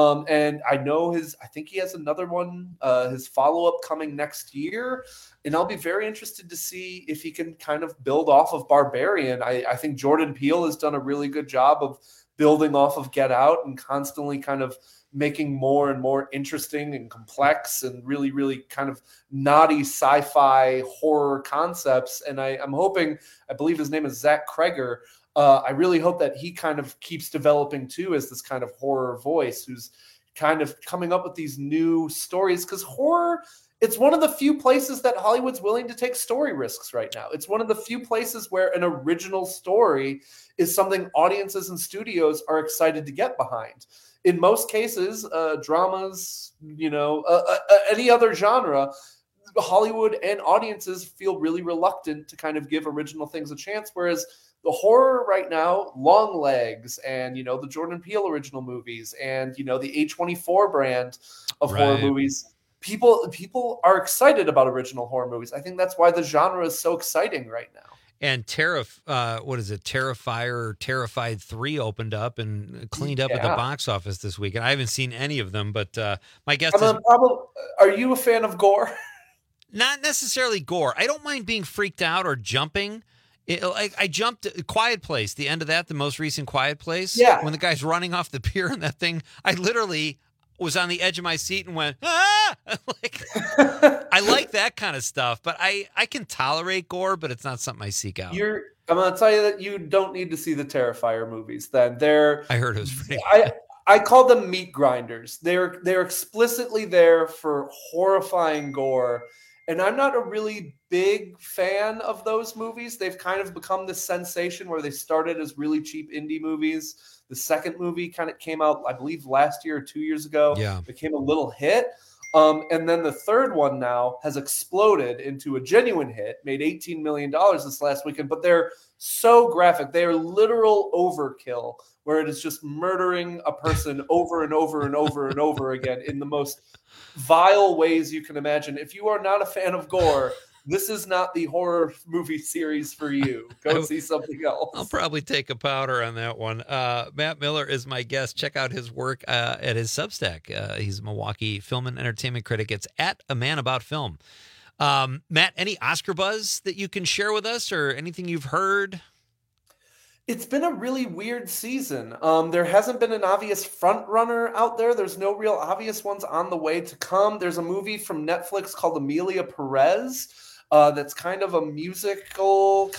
And I know I think he has another one, his follow-up coming next year. And I'll be very interested to see if he can kind of build off of Barbarian. I think Jordan Peele has done a really good job of building off of Get Out and constantly kind of making more and more interesting and complex and really, really kind of naughty sci-fi horror concepts. And I'm hoping, I believe his name is Zach Kreger. I really hope that he kind of keeps developing too as this kind of horror voice who's kind of coming up with these new stories, because horror, it's one of the few places that Hollywood's willing to take story risks right now. It's one of the few places where an original story is something audiences and studios are excited to get behind. In most cases, dramas, you know, any other genre, Hollywood and audiences feel really reluctant to kind of give original things a chance. Whereas the horror right now, Longlegs and, you know, the Jordan Peele original movies and, you know, the A24 brand of horror movies, people are excited about original horror movies. I think that's why the genre is so exciting right now. And Terrifier or Terrified 3 opened up and cleaned up at the box office this week. And I haven't seen any of them, but my guess is... Are you a fan of gore? Not necessarily gore. I don't mind being freaked out or jumping. I jumped Quiet Place, the end of that, the most recent Quiet Place. Yeah. When the guy's running off the pier and that thing, I literally was on the edge of my seat and went, ah! I like that kind of stuff, but I can tolerate gore, but it's not something I seek out. I'm going to tell you that you don't need to see the Terrifier movies then. I heard it was pretty I call them meat grinders. They're explicitly there for horrifying gore. And I'm not a really big fan of those movies. They've kind of become this sensation where they started as really cheap indie movies. The second movie kind of came out, I believe, last year or 2 years ago. Yeah. Became a little hit. And then the third one now has exploded into a genuine hit, made $18 million this last weekend. But they're so graphic. They are literal overkill, where it is just murdering a person over and over and over and over again in the most vile ways you can imagine. If you are not a fan of gore, this is not the horror movie series for you. Go see something else. I'll probably take a powder on that one. Matt Miller is my guest. Check out his work at his Substack. He's a Milwaukee film and entertainment critic. It's at A Man About Film. Matt, any Oscar buzz that you can share with us or anything you've heard? It's been a really weird season. There hasn't been an obvious front runner out there. There's no real obvious ones on the way to come. There's a movie from Netflix called Amelia Perez. That's kind of a musical,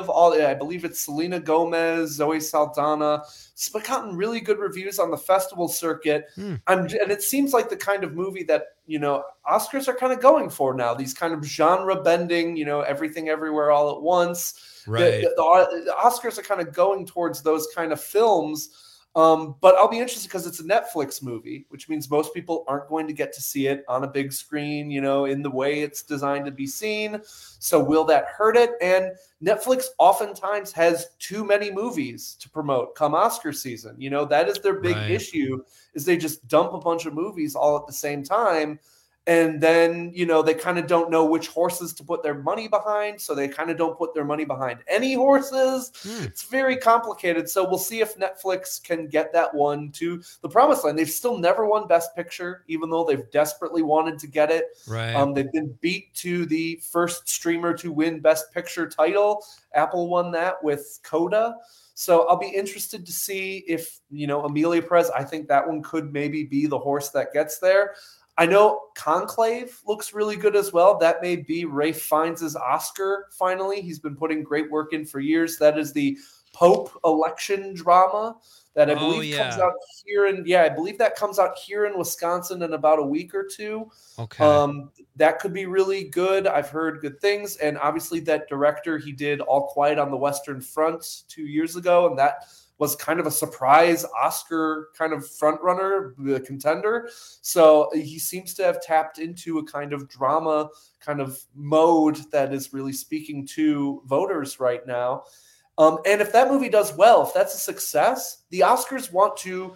I believe it's Selena Gomez, Zoe Saldana. It's gotten really good reviews on the festival circuit. And it seems like the kind of movie that, Oscars are kind of going for now. These kind of genre bending, everything everywhere all at once. Right. The Oscars are kind of going towards those kind of films. But I'll be interested because it's a Netflix movie, which means most people aren't going to get to see it on a big screen, in the way it's designed to be seen. So will that hurt it? And Netflix oftentimes has too many movies to promote come Oscar season. That is their big issue, is they just dump a bunch of movies all at the same time. And then, they kind of don't know which horses to put their money behind. So they kind of don't put their money behind any horses. It's very complicated. So we'll see if Netflix can get that one to the promised land. They've still never won Best Picture, even though they've desperately wanted to get it. Right. They've been beat to the first streamer to win Best Picture title. Apple won that with Coda. So I'll be interested to see if, Amelia Perez, I think that one could maybe be the horse that gets there. I know Conclave looks really good as well. That may be Ralph Fiennes' Oscar finally. He's been putting great work in for years. That is the Pope election drama that I believe comes out here I believe that comes out here in Wisconsin in about a week or two. Okay. That could be really good. I've heard good things. And obviously that director, he did All Quiet on the Western Front 2 years ago, and that was kind of a surprise Oscar kind of front runner, the contender. So he seems to have tapped into a kind of drama kind of mode that is really speaking to voters right now. And if that movie does well, if that's a success, the Oscars want to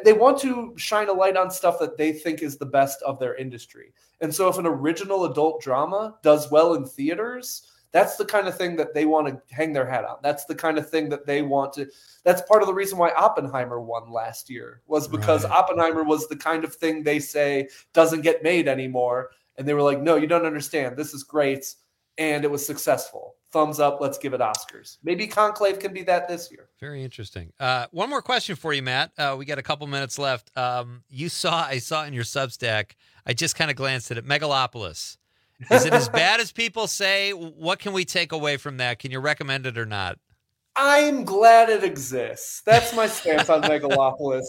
shine a light on stuff that they think is the best of their industry. And so if an original adult drama does well in theaters, that's the kind of thing that they want to hang their hat on. That's the kind of thing that they want to. That's part of the reason why Oppenheimer won last year, was because Oppenheimer was the kind of thing they say doesn't get made anymore. And they were like, no, you don't understand. This is great. And it was successul. Thumbs up. Let's give it Oscars. Maybe Conclave can be that this year. Very interesting. One more question for you, Matt. We got a couple minutes left. I saw in your Substack, I just kind of glanced at it, Megalopolis. Is it as bad as people say? What can we take away from that? Can you recommend it or not? I'm glad it exists. That's my stance on Megalopolis.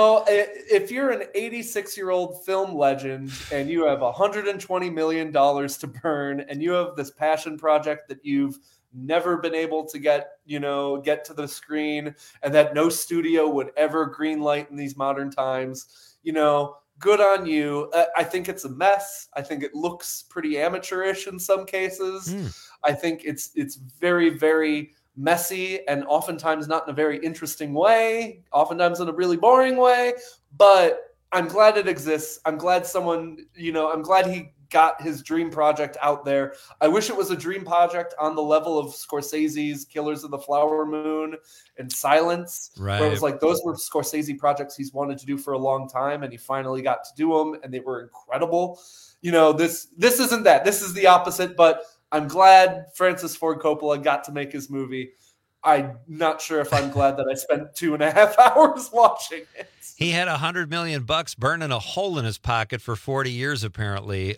If you're an 86-year-old film legend and you have $120 million to burn and you have this passion project that you've never been able to get to the screen and that no studio would ever greenlight in these modern times, good on you. I think it's a mess. I think it looks pretty amateurish in some cases. I think it's very, very messy and oftentimes not in a very interesting way, oftentimes in a really boring way. But I'm glad it exists. I'm glad I'm glad he got his dream project out there. I wish it was a dream project on the level of Scorsese's Killers of the Flower Moon and Silence. Right. Where it was like, those were Scorsese projects he's wanted to do for a long time, and he finally got to do them, and they were incredible. This isn't that. This is the opposite, but I'm glad Francis Ford Coppola got to make his movie. I'm not sure if I'm glad that I spent 2.5 hours watching it. He had $100 million burning a hole in his pocket for 40 years, apparently.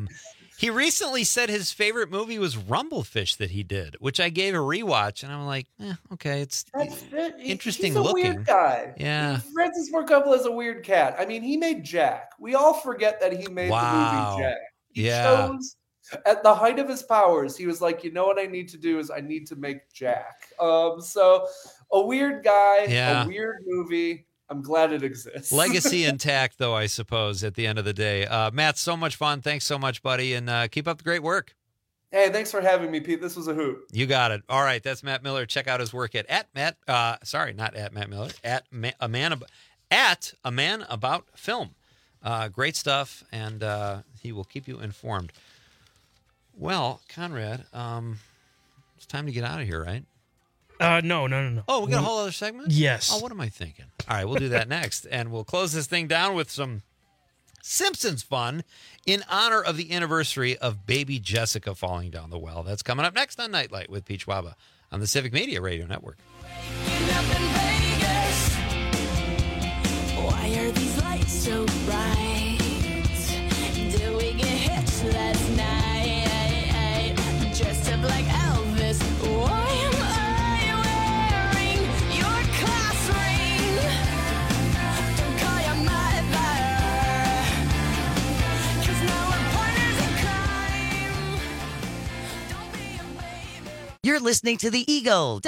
He recently said his favorite movie was Rumblefish that he did, which I gave a rewatch, and I'm like, okay, it's interesting He's a looking. Weird guy. Yeah. Francis Ford Coppola is a weird cat. I mean, he made Jack. We all forget that he made the movie Jack. He chose, at the height of his powers, he was like, what I need to do is I need to make Jack. So a weird guy, a weird movie. I'm glad it exists. Legacy intact, though, I suppose, at the end of the day. Matt, so much fun. Thanks so much, buddy, and keep up the great work. Hey, thanks for having me, Pete. This was a hoot. You got it. All right, that's Matt Miller. Check out his work at Matt Miller, at A Man About Film. Great stuff, and he will keep you informed. Well, Conrad, it's time to get out of here, right? No. Oh, we got a whole other segment? Yes. Oh, what am I thinking? All right, we'll do that next, and we'll close this thing down with some Simpsons fun in honor of the anniversary of baby Jessica falling down the well. That's coming up next on Nightlight with Peach Waba on the Civic Media Radio Network. up in Vegas. Why are these lights so bright? Did we get hitched last night? Dressed up like Elvis. Why am I wearing your class ring? Don't call your mother, 'cause now we're partners in crime. You're listening to the Eagle,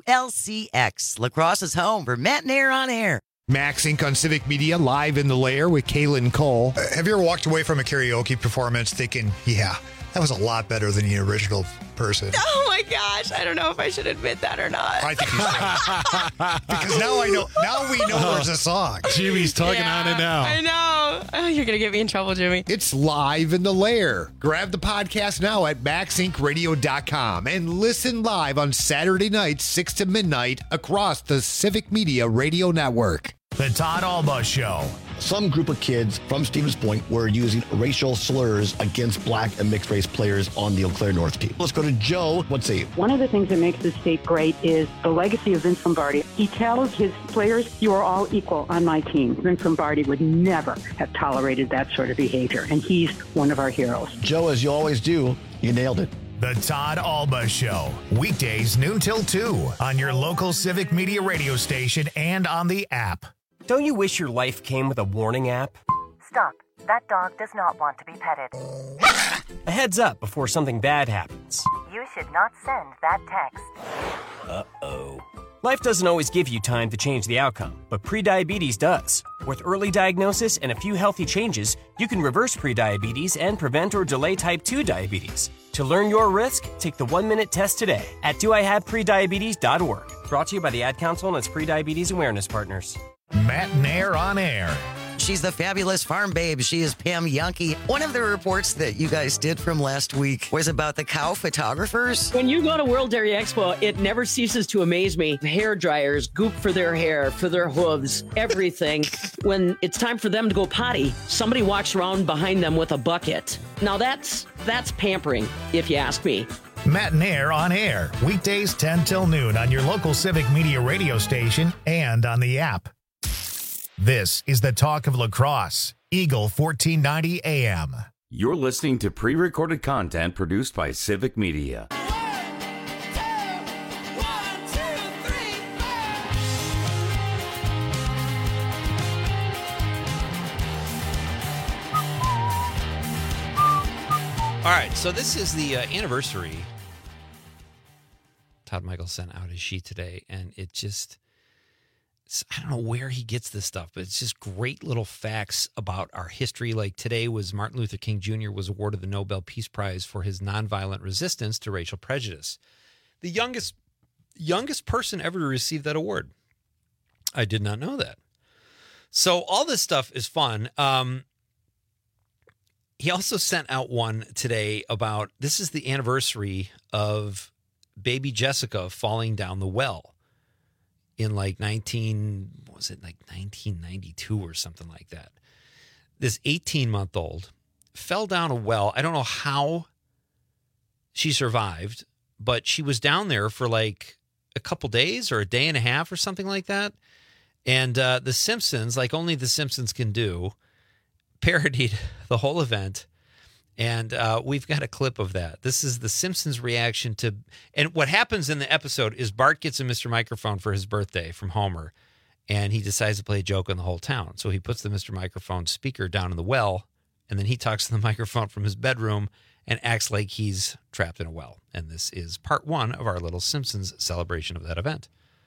WLCX, Lacrosse's home for Matt and Air on Air. Max Inc. on Civic Media, live in the lair with Kaylin Cole. Have you ever walked away from a karaoke performance thinking, yeah, that was a lot better than the original person? Oh my gosh, I don't know if I should admit that or not. I think you should. Because now I know. Now we know there's a song. Jimmy's tugging on it now. I know. Oh, you're going to get me in trouble, Jimmy. It's live in the lair. Grab the podcast now at maxincradio.com and listen live on Saturday nights, 6 to midnight, across the Civic Media Radio Network. The Todd Alba Show. Some group of kids from Stevens Point were using racial slurs against black and mixed race players on the Eau Claire North team. Let's go to Joe. Let's see. One of the things that makes this state great is the legacy of Vince Lombardi. He tells his players, you are all equal on my team. Vince Lombardi would never have tolerated that sort of behavior, and he's one of our heroes. Joe, as you always do, you nailed it. The Todd Alba Show. Weekdays noon till 2 on your local Civic Media radio station and on the app. Don't you wish your life came with a warning app? Stop. That dog does not want to be petted. A heads up before something bad happens. You should not send that text. Uh-oh. Life doesn't always give you time to change the outcome, but prediabetes does. With early diagnosis and a few healthy changes, you can reverse prediabetes and prevent or delay type 2 diabetes. To learn your risk, take the 1-minute test today at doihaveprediabetes.org. Brought to you by the Ad Council and its prediabetes awareness partners. Matt and Air on Air. She's the fabulous farm babe. She is Pam Yankee. One of the reports that you guys did from last week was about the cow photographers. When you go to World Dairy Expo, it never ceases to amaze me. Hair dryers, goop for their hair, for their hooves, everything. When it's time for them to go potty, somebody walks around behind them with a bucket. Now that's pampering, if you ask me. Matt and Air on Air. Weekdays 10 till noon on your local Civic Media radio station and on the app. This is the talk of lacrosse. Eagle 1490 AM. You're listening to pre-recorded content produced by Civic Media. All right, so this is the anniversary. Todd Michael sent out his sheet today, and it just... I don't know where he gets this stuff, but it's just great little facts about our history. Like today was Martin Luther King Jr. was awarded the Nobel Peace Prize for his nonviolent resistance to racial prejudice. The youngest person ever to receive that award. I did not know that. So all this stuff is fun. He also sent out one today about, this is the anniversary of baby Jessica falling down the well. In like 1992 or something like that. This 18-month-old fell down a well. I don't know how she survived, but she was down there for like a couple days or a day and a half or something like that. And The Simpsons, like only The Simpsons can do, parodied the whole event. And we've got a clip of that. This is The Simpsons' reaction to... And what happens in the episode is Bart gets a Mr. Microphone for his birthday from Homer, and he decides to play a joke on the whole town. So he puts the Mr. Microphone speaker down in the well, and then he talks to the microphone from his bedroom and acts like he's trapped in a well. And this is part one of our little Simpsons celebration of that event.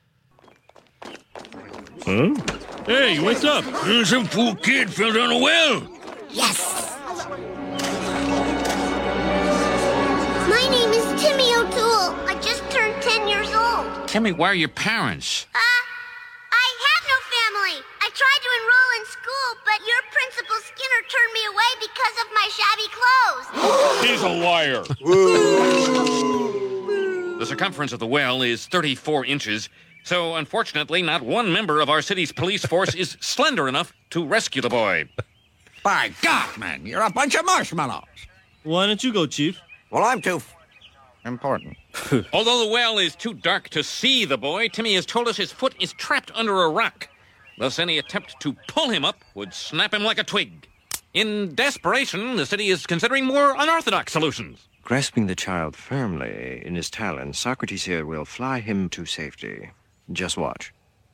Huh? Hey, what's up? Some fool kid fell down a well. Yes! My name is Timmy O'Toole. I just turned 10 years old. Timmy, where are your parents? I have no family. I tried to enroll in school, but your Principal Skinner turned me away because of my shabby clothes. He's a liar. The circumference of the well is 34 inches, so unfortunately not one member of our city's police force is slender enough to rescue the boy. By God, man, you're a bunch of marshmallows. Why don't you go, Chief? Well, I'm too important. Although the well is too dark to see the boy, Timmy has told us his foot is trapped under a rock. Thus, any attempt to pull him up would snap him like a twig. In desperation, the city is considering more unorthodox solutions. Grasping the child firmly in his talons, Socrates here will fly him to safety. Just watch.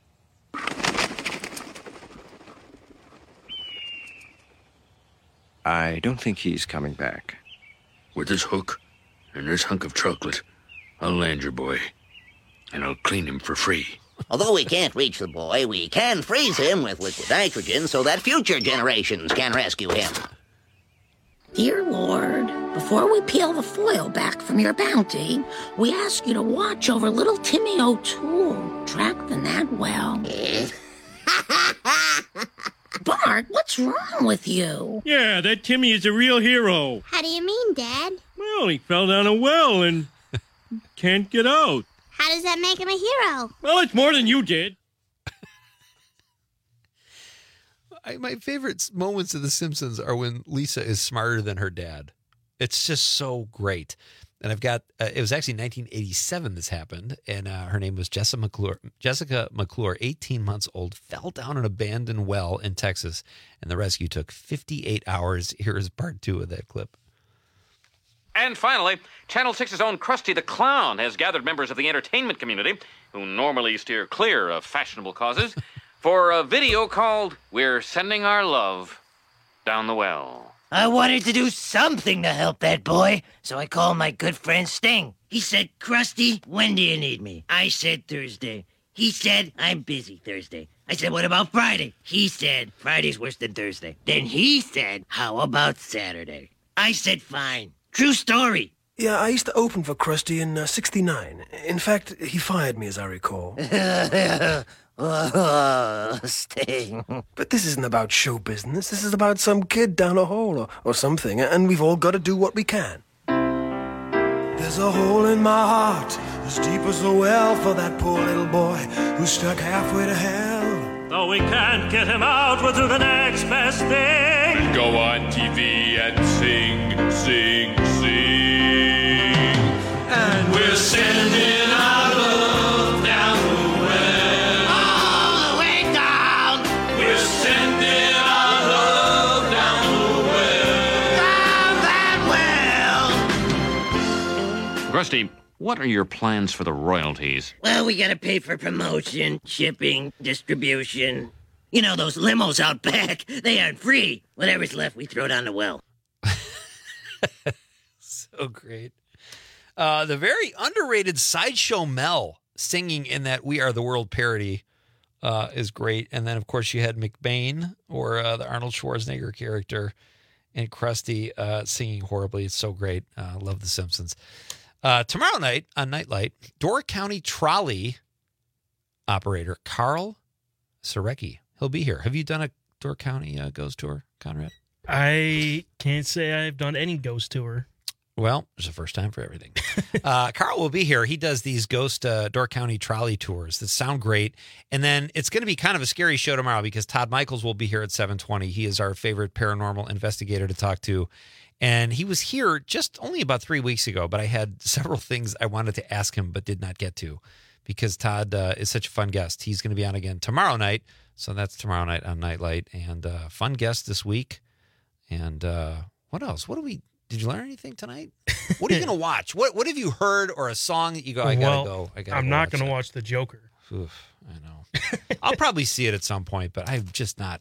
I don't think he's coming back. With this hook and this hunk of chocolate, I'll land your boy, and I'll clean him for free. Although we can't reach the boy, we can freeze him with liquid nitrogen so that future generations can rescue him. Dear Lord, before we peel the foil back from your bounty, we ask you to watch over little Timmy O'Toole, trapped in that well. Bart, what's wrong with you? Yeah, that Timmy is a real hero. How do you mean, Dad? Well, he fell down a well and can't get out. How does that make him a hero? Well, it's more than you did. My favorite moments of The Simpsons are when Lisa is smarter than her dad. It's just so great. And I've got, it was actually 1987 this happened, and her name was Jessica McClure, 18 months old, fell down an abandoned well in Texas, and the rescue took 58 hours. Here is part 2 of that clip. And finally, Channel 6's own Krusty the Clown has gathered members of the entertainment community, who normally steer clear of fashionable causes, for a video called We're Sending Our Love Down the Well. I wanted to do something to help that boy, so I called my good friend Sting. He said, Krusty, when do you need me? I said Thursday. He said, I'm busy Thursday. I said, what about Friday? He said, Friday's worse than Thursday. Then he said, how about Saturday? I said, fine. True story. Yeah, I used to open for Krusty in '69. In fact, he fired me, as I recall. Sting. But this isn't about show business. This is about some kid down a hole or something, and we've all got to do what we can. There's a hole in my heart, as deep as the well, for that poor little boy who's stuck halfway to hell. Though we can't get him out, we'll do the next best thing. We'll go on TV and sing, sing, sing. And we're sending our love down the well. All the way down. We're sending our love down the well. Down that well. Krusty, what are your plans for the royalties? Well, we gotta pay for promotion, shipping, distribution. You know, those limos out back, they aren't free. Whatever's left, we throw down the well. So great. The very underrated Sideshow Mel singing in that We Are the World parody is great. And then, of course, you had McBain, or the Arnold Schwarzenegger character, and Krusty singing horribly. It's so great. Love The Simpsons. Tomorrow night on Nightlight, Door County Trolley operator Carl Sarecki. He'll be here. Have you done a Door County ghost tour, Conrad? I can't say I've done any ghost tour. Well, there's a first time for everything. Carl will be here. He does these ghost Door County trolley tours that sound great. And then it's going to be kind of a scary show tomorrow because Todd Michaels will be here at 7:20. He is our favorite paranormal investigator to talk to. And he was here just only about 3 weeks ago, but I had several things I wanted to ask him but did not get to because Todd is such a fun guest. He's going to be on again tomorrow night. So that's tomorrow night on Nightlight. And fun guest this week. And what else? Did you learn anything tonight? What are you going to watch? What have you heard or a song that you go, I got to go? I'm not going to watch The Joker. Oof, I know. I'll probably see it at some point, but I've just not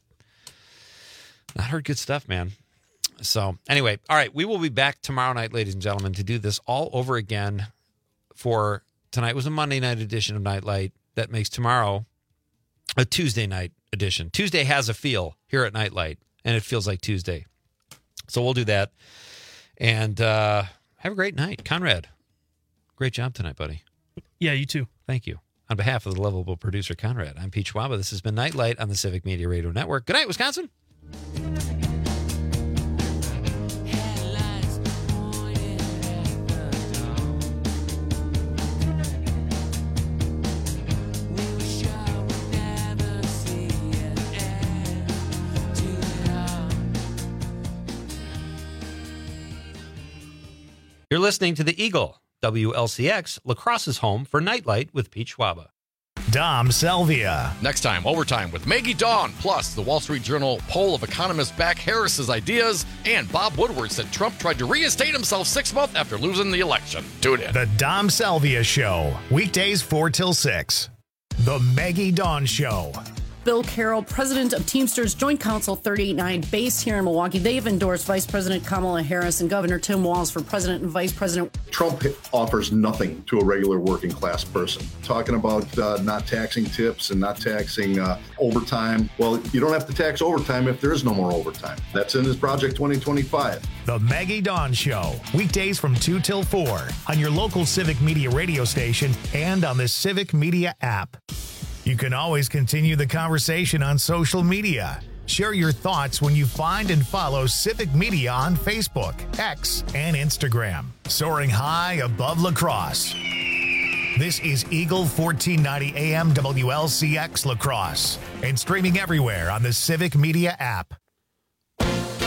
heard good stuff, man. So anyway, all right, we will be back tomorrow night, ladies and gentlemen, to do this all over again. For tonight was a Monday night edition of Nightlight. That makes tomorrow a Tuesday night edition. Tuesday has a feel here at Nightlight, and it feels like Tuesday. So we'll do that. And have a great night. Conrad, great job tonight, buddy. Yeah, you too. Thank you. On behalf of the lovable producer, Conrad, I'm Pete Schwaba. This has been Nightlight on the Civic Media Radio Network. Good night, Wisconsin. You're listening to The Eagle WLCX, Lacrosse's home for Nightlight with Pete Schwaba. Dom Salvia. Next time, Overtime with Maggie Dawn, plus the Wall Street Journal poll of economists back Harris's ideas, and Bob Woodward said Trump tried to reinstate himself 6 months after losing the election. Tune in. The Dom Salvia Show, weekdays 4 till 6. The Maggie Dawn Show. Bill Carroll, president of Teamsters Joint Council 389, based here in Milwaukee. They've endorsed Vice President Kamala Harris and Governor Tim Walz for president and vice president. Trump offers nothing to a regular working class person. Talking about not taxing tips and not taxing overtime. Well, you don't have to tax overtime if there is no more overtime. That's in his Project 2025. The Maggie Dawn Show, weekdays from 2 till 4 on your local Civic Media radio station and on the Civic Media app. You can always continue the conversation on social media. Share your thoughts when you find and follow Civic Media on Facebook, X, and Instagram. Soaring high above La Crosse. This is Eagle 1490 AM WLCX La Crosse and streaming everywhere on the Civic Media app.